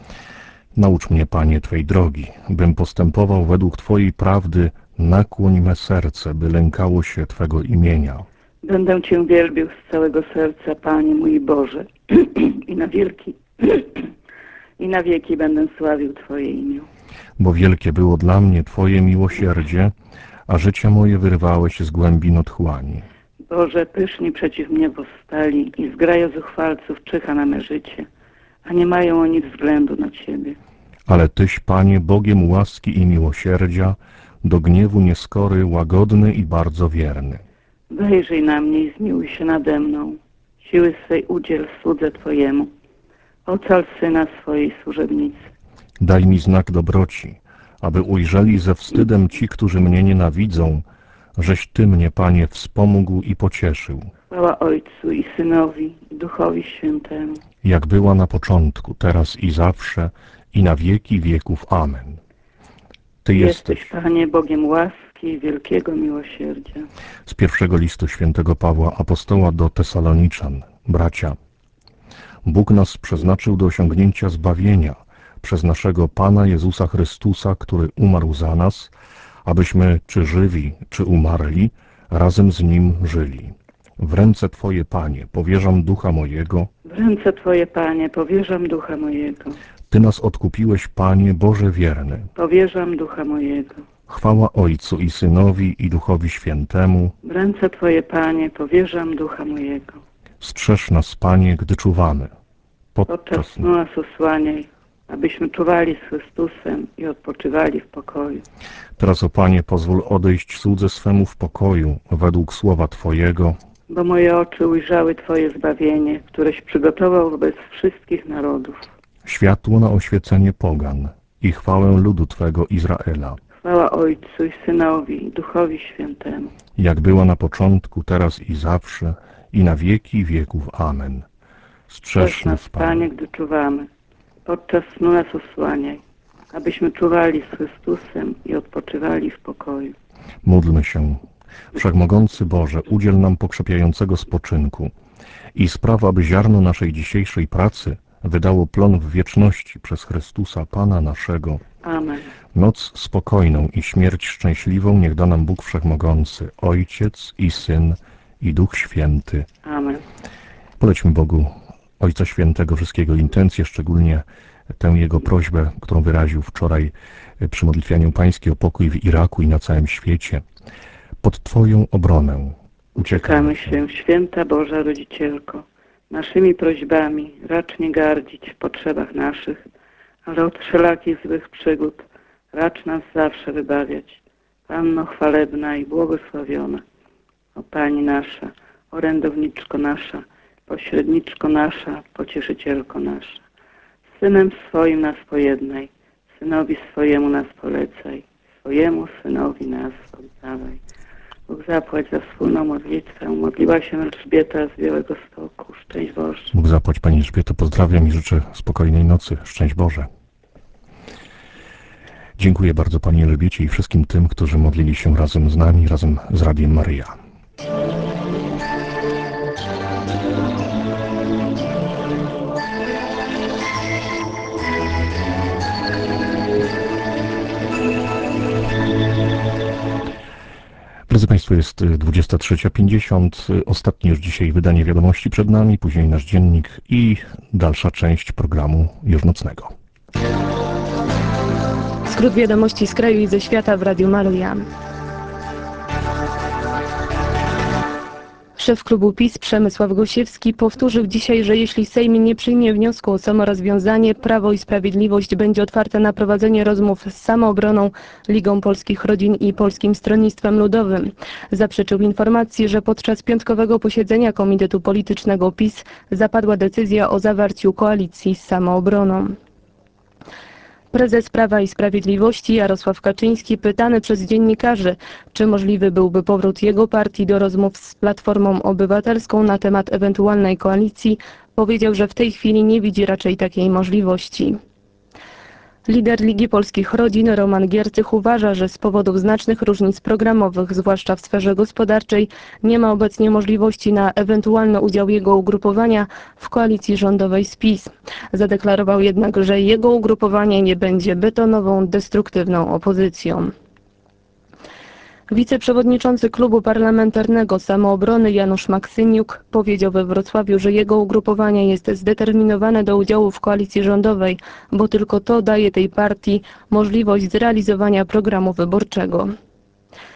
Naucz mnie, Panie, Twej drogi, bym postępował według Twojej prawdy, nakłoń me serce, by lękało się Twego imienia. Będę Cię wielbił z całego serca, Panie mój Boże, i na wieki będę sławił Twoje imię. Bo wielkie było dla mnie Twoje miłosierdzie, a życie moje wyrwałeś z głębin otchłani. Boże, pyszni przeciw mnie powstali i zgraja zuchwalców czyha na me życie, a nie mają oni względu na Ciebie. Ale Tyś, Panie, Bogiem łaski i miłosierdzia, do gniewu nieskory, łagodny i bardzo wierny. Wejrzyj na mnie i zmiłuj się nade mną. Siły swej udziel słudze Twojemu. Ocal syna swojej służebnicy. Daj mi znak dobroci, aby ujrzeli ze wstydem ci, którzy mnie nienawidzą, żeś Ty mnie, Panie, wspomógł i pocieszył. Chwała Ojcu i Synowi i Duchowi Świętemu. Jak była na początku, teraz i zawsze, i na wieki wieków. Amen. Ty jesteś, Panie, Bogiem łaski i wielkiego miłosierdzia. Z pierwszego listu świętego Pawła apostoła do Tesaloniczan. Bracia, Bóg nas przeznaczył do osiągnięcia zbawienia przez naszego Pana Jezusa Chrystusa, który umarł za nas, abyśmy, czy żywi, czy umarli, razem z Nim żyli. W ręce Twoje, Panie, powierzam ducha mojego. W ręce Twoje, Panie, powierzam ducha mojego. Ty nas odkupiłeś, Panie, Boże wierny. Powierzam ducha mojego. Chwała Ojcu i Synowi i Duchowi Świętemu. W ręce Twoje, Panie, powierzam ducha mojego. Strzeż nas, Panie, gdy czuwamy. Podczas snu nas osłaniaj, abyśmy czuwali z Chrystusem i odpoczywali w pokoju. Teraz, o Panie, pozwól odejść słudze swemu w pokoju, według słowa Twojego. Bo moje oczy ujrzały Twoje zbawienie, któreś przygotował wobec wszystkich narodów. Światło na oświecenie pogan i chwałę ludu Twego Izraela. Chwała Ojcu i Synowi i Duchowi Świętemu. Jak była na początku, teraz i zawsze, i na wieki wieków. Amen. Strzeż nas, Panie, gdy czuwamy. Podczas snu nas osłaniaj, abyśmy czuwali z Chrystusem i odpoczywali w pokoju. Módlmy się. Wszechmogący Boże, udziel nam pokrzepiającego spoczynku i spraw, aby ziarno naszej dzisiejszej pracy wydało plon w wieczności przez Chrystusa Pana naszego. Amen. Noc spokojną i śmierć szczęśliwą niech da nam Bóg Wszechmogący, Ojciec i Syn i Duch Święty. Amen. Polećmy Bogu Ojca Świętego wszystkiego intencje, szczególnie tę Jego prośbę, którą wyraził wczoraj przy modlitwie Anioł Pański o pokój w Iraku i na całym świecie. Pod Twoją obronę uciekamy się, Święta Boża Rodzicielko, naszymi prośbami racz nie gardzić w potrzebach naszych, ale od wszelakich złych przygód racz nas zawsze wybawiać. Panno chwalebna i błogosławiona, o Pani nasza, orędowniczko nasza, pośredniczko nasza, pocieszycielko nasza. Z Synem swoim nas pojednaj, Synowi swojemu nas polecaj, swojemu Synowi nas oddawaj. Bóg zapłać za wspólną modlitwę. Modliła się Elżbieta z Białego Stoku. Szczęść Boże. Bóg zapłać, Pani Elżbieto. Pozdrawiam i życzę spokojnej nocy. Szczęść Boże. Dziękuję bardzo Pani Elżbiecie i wszystkim tym, którzy modlili się razem z nami, razem z Radiem Maryja. Drodzy Państwo, jest 23:50. Ostatnie już dzisiaj wydanie wiadomości przed nami, później nasz dziennik i dalsza część programu już nocnego. Skrót wiadomości z kraju i ze świata w Radiu Maryja. Szef klubu PiS Przemysław Gosiewski powtórzył dzisiaj, że jeśli Sejm nie przyjmie wniosku o samorozwiązanie, Prawo i Sprawiedliwość będzie otwarte na prowadzenie rozmów z Samoobroną, Ligą Polskich Rodzin i Polskim Stronnictwem Ludowym. Zaprzeczył informacji, że podczas piątkowego posiedzenia Komitetu Politycznego PiS zapadła decyzja o zawarciu koalicji z Samoobroną. Prezes Prawa i Sprawiedliwości Jarosław Kaczyński, pytany przez dziennikarzy, czy możliwy byłby powrót jego partii do rozmów z Platformą Obywatelską na temat ewentualnej koalicji, powiedział, że w tej chwili nie widzi raczej takiej możliwości. Lider Ligi Polskich Rodzin Roman Giertych uważa, że z powodów znacznych różnic programowych, zwłaszcza w sferze gospodarczej, nie ma obecnie możliwości na ewentualny udział jego ugrupowania w koalicji rządowej z PiS. Zadeklarował jednak, że jego ugrupowanie nie będzie betonową, destruktywną opozycją. Wiceprzewodniczący Klubu Parlamentarnego Samoobrony Janusz Maksymiuk powiedział we Wrocławiu, że jego ugrupowanie jest zdeterminowane do udziału w koalicji rządowej, bo tylko to daje tej partii możliwość zrealizowania programu wyborczego.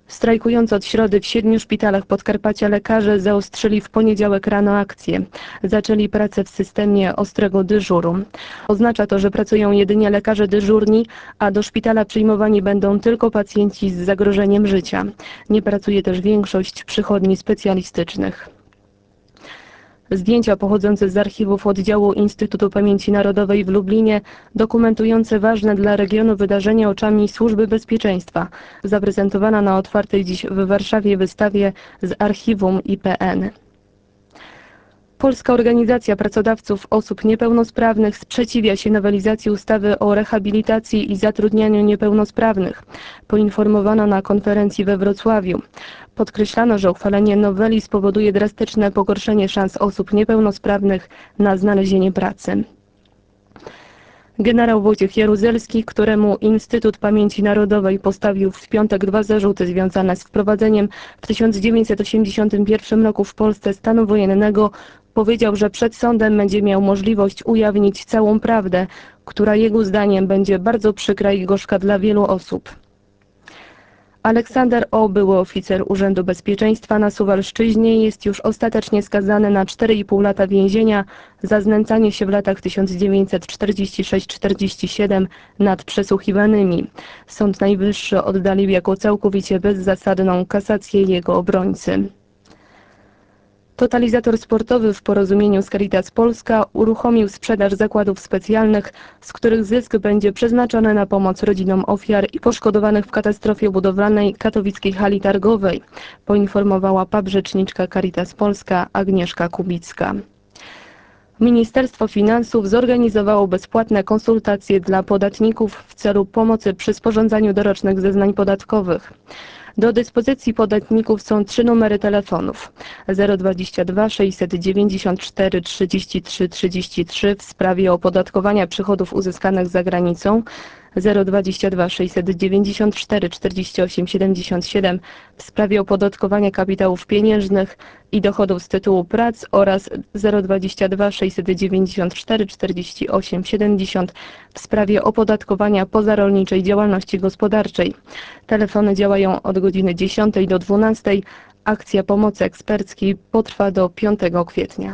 Strajkujący od środy w 7 szpitalach Podkarpacia lekarze zaostrzyli w poniedziałek rano akcję. Zaczęli pracę w systemie ostrego dyżuru. Oznacza to, że pracują jedynie lekarze dyżurni, a do szpitala przyjmowani będą tylko pacjenci z zagrożeniem życia. Nie pracuje też większość przychodni specjalistycznych. Zdjęcia pochodzące z archiwów oddziału Instytutu Pamięci Narodowej w Lublinie, dokumentujące ważne dla regionu wydarzenia oczami Służby Bezpieczeństwa, zaprezentowana na otwartej dziś w Warszawie wystawie z archiwum IPN. Polska Organizacja Pracodawców Osób Niepełnosprawnych sprzeciwia się nowelizacji ustawy o rehabilitacji i zatrudnianiu niepełnosprawnych, poinformowano na konferencji we Wrocławiu. Podkreślano, że uchwalenie noweli spowoduje drastyczne pogorszenie szans osób niepełnosprawnych na znalezienie pracy. Generał Wojciech Jaruzelski, któremu Instytut Pamięci Narodowej postawił w piątek 2 zarzuty związane z wprowadzeniem w 1981 roku w Polsce stanu wojennego, powiedział, że przed sądem będzie miał możliwość ujawnić całą prawdę, która jego zdaniem będzie bardzo przykra i gorzka dla wielu osób. Aleksander O., były oficer Urzędu Bezpieczeństwa na Suwalszczyźnie, jest już ostatecznie skazany na 4,5 lata więzienia za znęcanie się w latach 1946-47 nad przesłuchiwanymi. Sąd Najwyższy oddalił jako całkowicie bezzasadną kasację jego obrońcy. Totalizator sportowy w porozumieniu z Caritas Polska uruchomił sprzedaż zakładów specjalnych, z których zysk będzie przeznaczony na pomoc rodzinom ofiar i poszkodowanych w katastrofie budowlanej katowickiej hali targowej, poinformowała rzeczniczka Caritas Polska Agnieszka Kubicka. Ministerstwo Finansów zorganizowało bezpłatne konsultacje dla podatników w celu pomocy przy sporządzaniu dorocznych zeznań podatkowych. Do dyspozycji podatników są 3 numery telefonów: 022 694 33 33 w sprawie opodatkowania przychodów uzyskanych za granicą, 022 694 48 77 w sprawie opodatkowania kapitałów pieniężnych i dochodów z tytułu prac oraz 022 694 48 70 w sprawie opodatkowania pozarolniczej działalności gospodarczej. Telefony działają od godziny 10 do 12. Akcja pomocy eksperckiej potrwa do 5 kwietnia.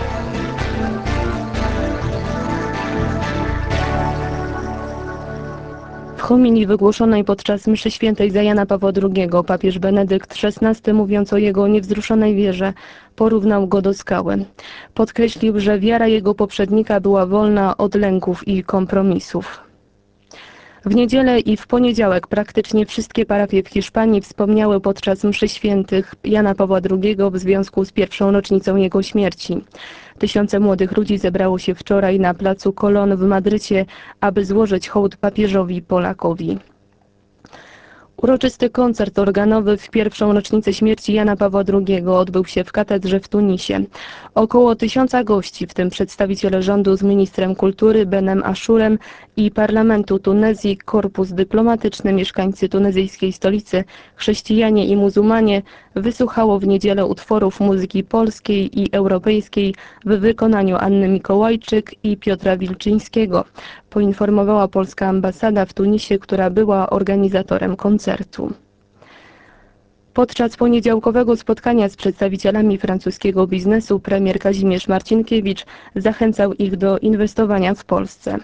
W homilii wygłoszonej podczas mszy świętej za Jana Pawła II papież Benedykt XVI, mówiąc o jego niewzruszonej wierze, porównał go do skały. Podkreślił, że wiara jego poprzednika była wolna od lęków i kompromisów. W niedzielę i w poniedziałek praktycznie wszystkie parafie w Hiszpanii wspomniały podczas mszy świętych Jana Pawła II w związku z pierwszą rocznicą jego śmierci. Tysiące młodych ludzi zebrało się wczoraj na placu Colón w Madrycie, aby złożyć hołd papieżowi Polakowi. Uroczysty koncert organowy w pierwszą rocznicę śmierci Jana Pawła II odbył się w katedrze w Tunisie. Około 1000 gości, w tym przedstawiciele rządu z ministrem kultury Benem Ashurem i parlamentu Tunezji, korpus dyplomatyczny, mieszkańcy tunezyjskiej stolicy, chrześcijanie i muzułmanie, wysłuchało w niedzielę utworów muzyki polskiej i europejskiej w wykonaniu Anny Mikołajczyk i Piotra Wilczyńskiego, poinformowała polska ambasada w Tunisie, która była organizatorem koncertu. Podczas poniedziałkowego spotkania z przedstawicielami francuskiego biznesu premier Kazimierz Marcinkiewicz zachęcał ich do inwestowania w Polsce.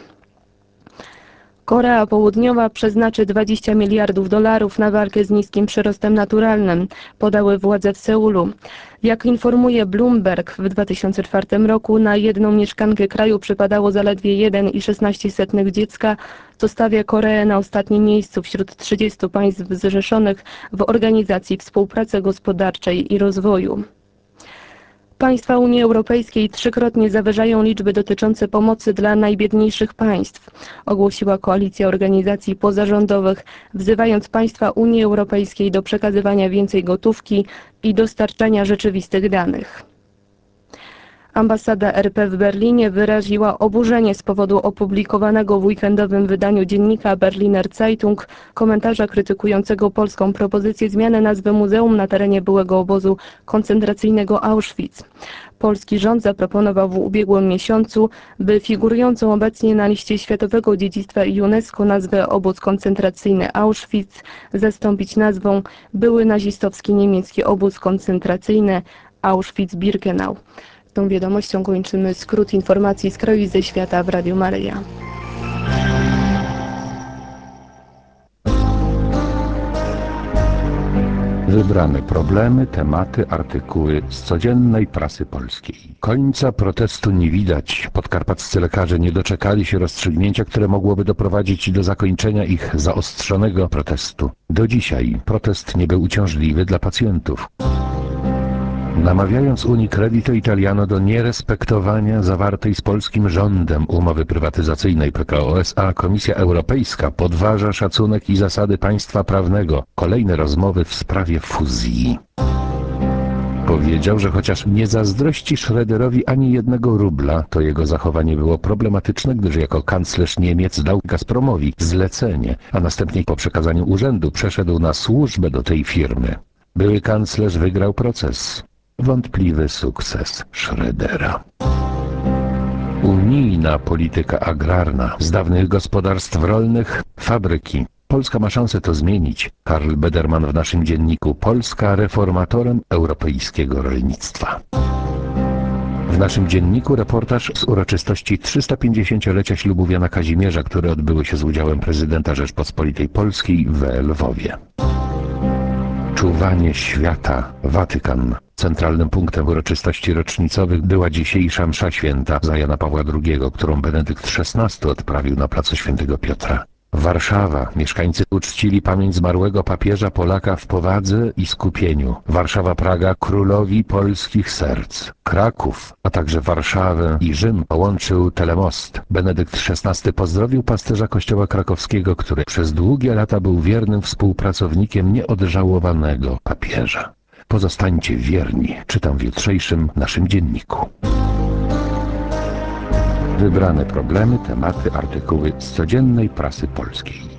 Korea Południowa przeznaczy $20 miliardów na walkę z niskim przyrostem naturalnym, podały władze w Seulu. Jak informuje Bloomberg, w 2004 roku na jedną mieszkankę kraju przypadało zaledwie 1,16 dziecka, co stawia Koreę na ostatnim miejscu wśród 30 państw zrzeszonych w Organizacji Współpracy Gospodarczej i Rozwoju. Państwa Unii Europejskiej 3-krotnie zawyżają liczby dotyczące pomocy dla najbiedniejszych państw, ogłosiła koalicja organizacji pozarządowych, wzywając państwa Unii Europejskiej do przekazywania więcej gotówki i dostarczania rzeczywistych danych. Ambasada RP w Berlinie wyraziła oburzenie z powodu opublikowanego w weekendowym wydaniu dziennika Berliner Zeitung komentarza krytykującego polską propozycję zmiany nazwy muzeum na terenie byłego obozu koncentracyjnego Auschwitz. Polski rząd zaproponował w ubiegłym miesiącu, by figurującą obecnie na liście Światowego Dziedzictwa UNESCO nazwę obóz koncentracyjny Auschwitz zastąpić nazwą były nazistowski niemiecki obóz koncentracyjny Auschwitz-Birkenau. Tą wiadomością kończymy skrót informacji z kraju i ze świata w Radiu Maryja. Wybrane problemy, tematy, artykuły z codziennej prasy polskiej. Końca protestu nie widać. Podkarpaccy lekarze nie doczekali się rozstrzygnięcia, które mogłoby doprowadzić do zakończenia ich zaostrzonego protestu. Do dzisiaj protest nie był uciążliwy dla pacjentów. Namawiając Unicredito Italiano do nierespektowania zawartej z polskim rządem umowy prywatyzacyjnej PKO SA, Komisja Europejska podważa szacunek i zasady państwa prawnego. Kolejne rozmowy w sprawie fuzji. Powiedział, że chociaż nie zazdrości Schröderowi ani jednego rubla, to jego zachowanie było problematyczne, gdyż jako kanclerz Niemiec dał Gazpromowi zlecenie, a następnie po przekazaniu urzędu przeszedł na służbę do tej firmy. Były kanclerz wygrał proces. Wątpliwy sukces Schrödera. Unijna polityka agrarna. Z dawnych gospodarstw rolnych fabryki. Polska ma szansę to zmienić. Karl Bederman w naszym dzienniku. Polska reformatorem europejskiego rolnictwa. W naszym dzienniku reportaż z uroczystości 350-lecia ślubów Jana Kazimierza, które odbyły się z udziałem prezydenta Rzeczpospolitej Polskiej w Lwowie. Czuwanie świata. Watykan. Centralnym punktem uroczystości rocznicowych była dzisiejsza msza święta za Jana Pawła II, którą Benedykt XVI odprawił na placu Świętego Piotra. Warszawa. Mieszkańcy uczcili pamięć zmarłego papieża Polaka w powadze i skupieniu. Warszawa-Praga królowi polskich serc. Kraków, a także Warszawę i Rzym połączył telemost. Benedykt XVI pozdrowił pasterza kościoła krakowskiego, który przez długie lata był wiernym współpracownikiem nieodżałowanego papieża. Pozostańcie wierni, czytam w jutrzejszym naszym dzienniku. Wybrane problemy, tematy, artykuły z codziennej prasy polskiej.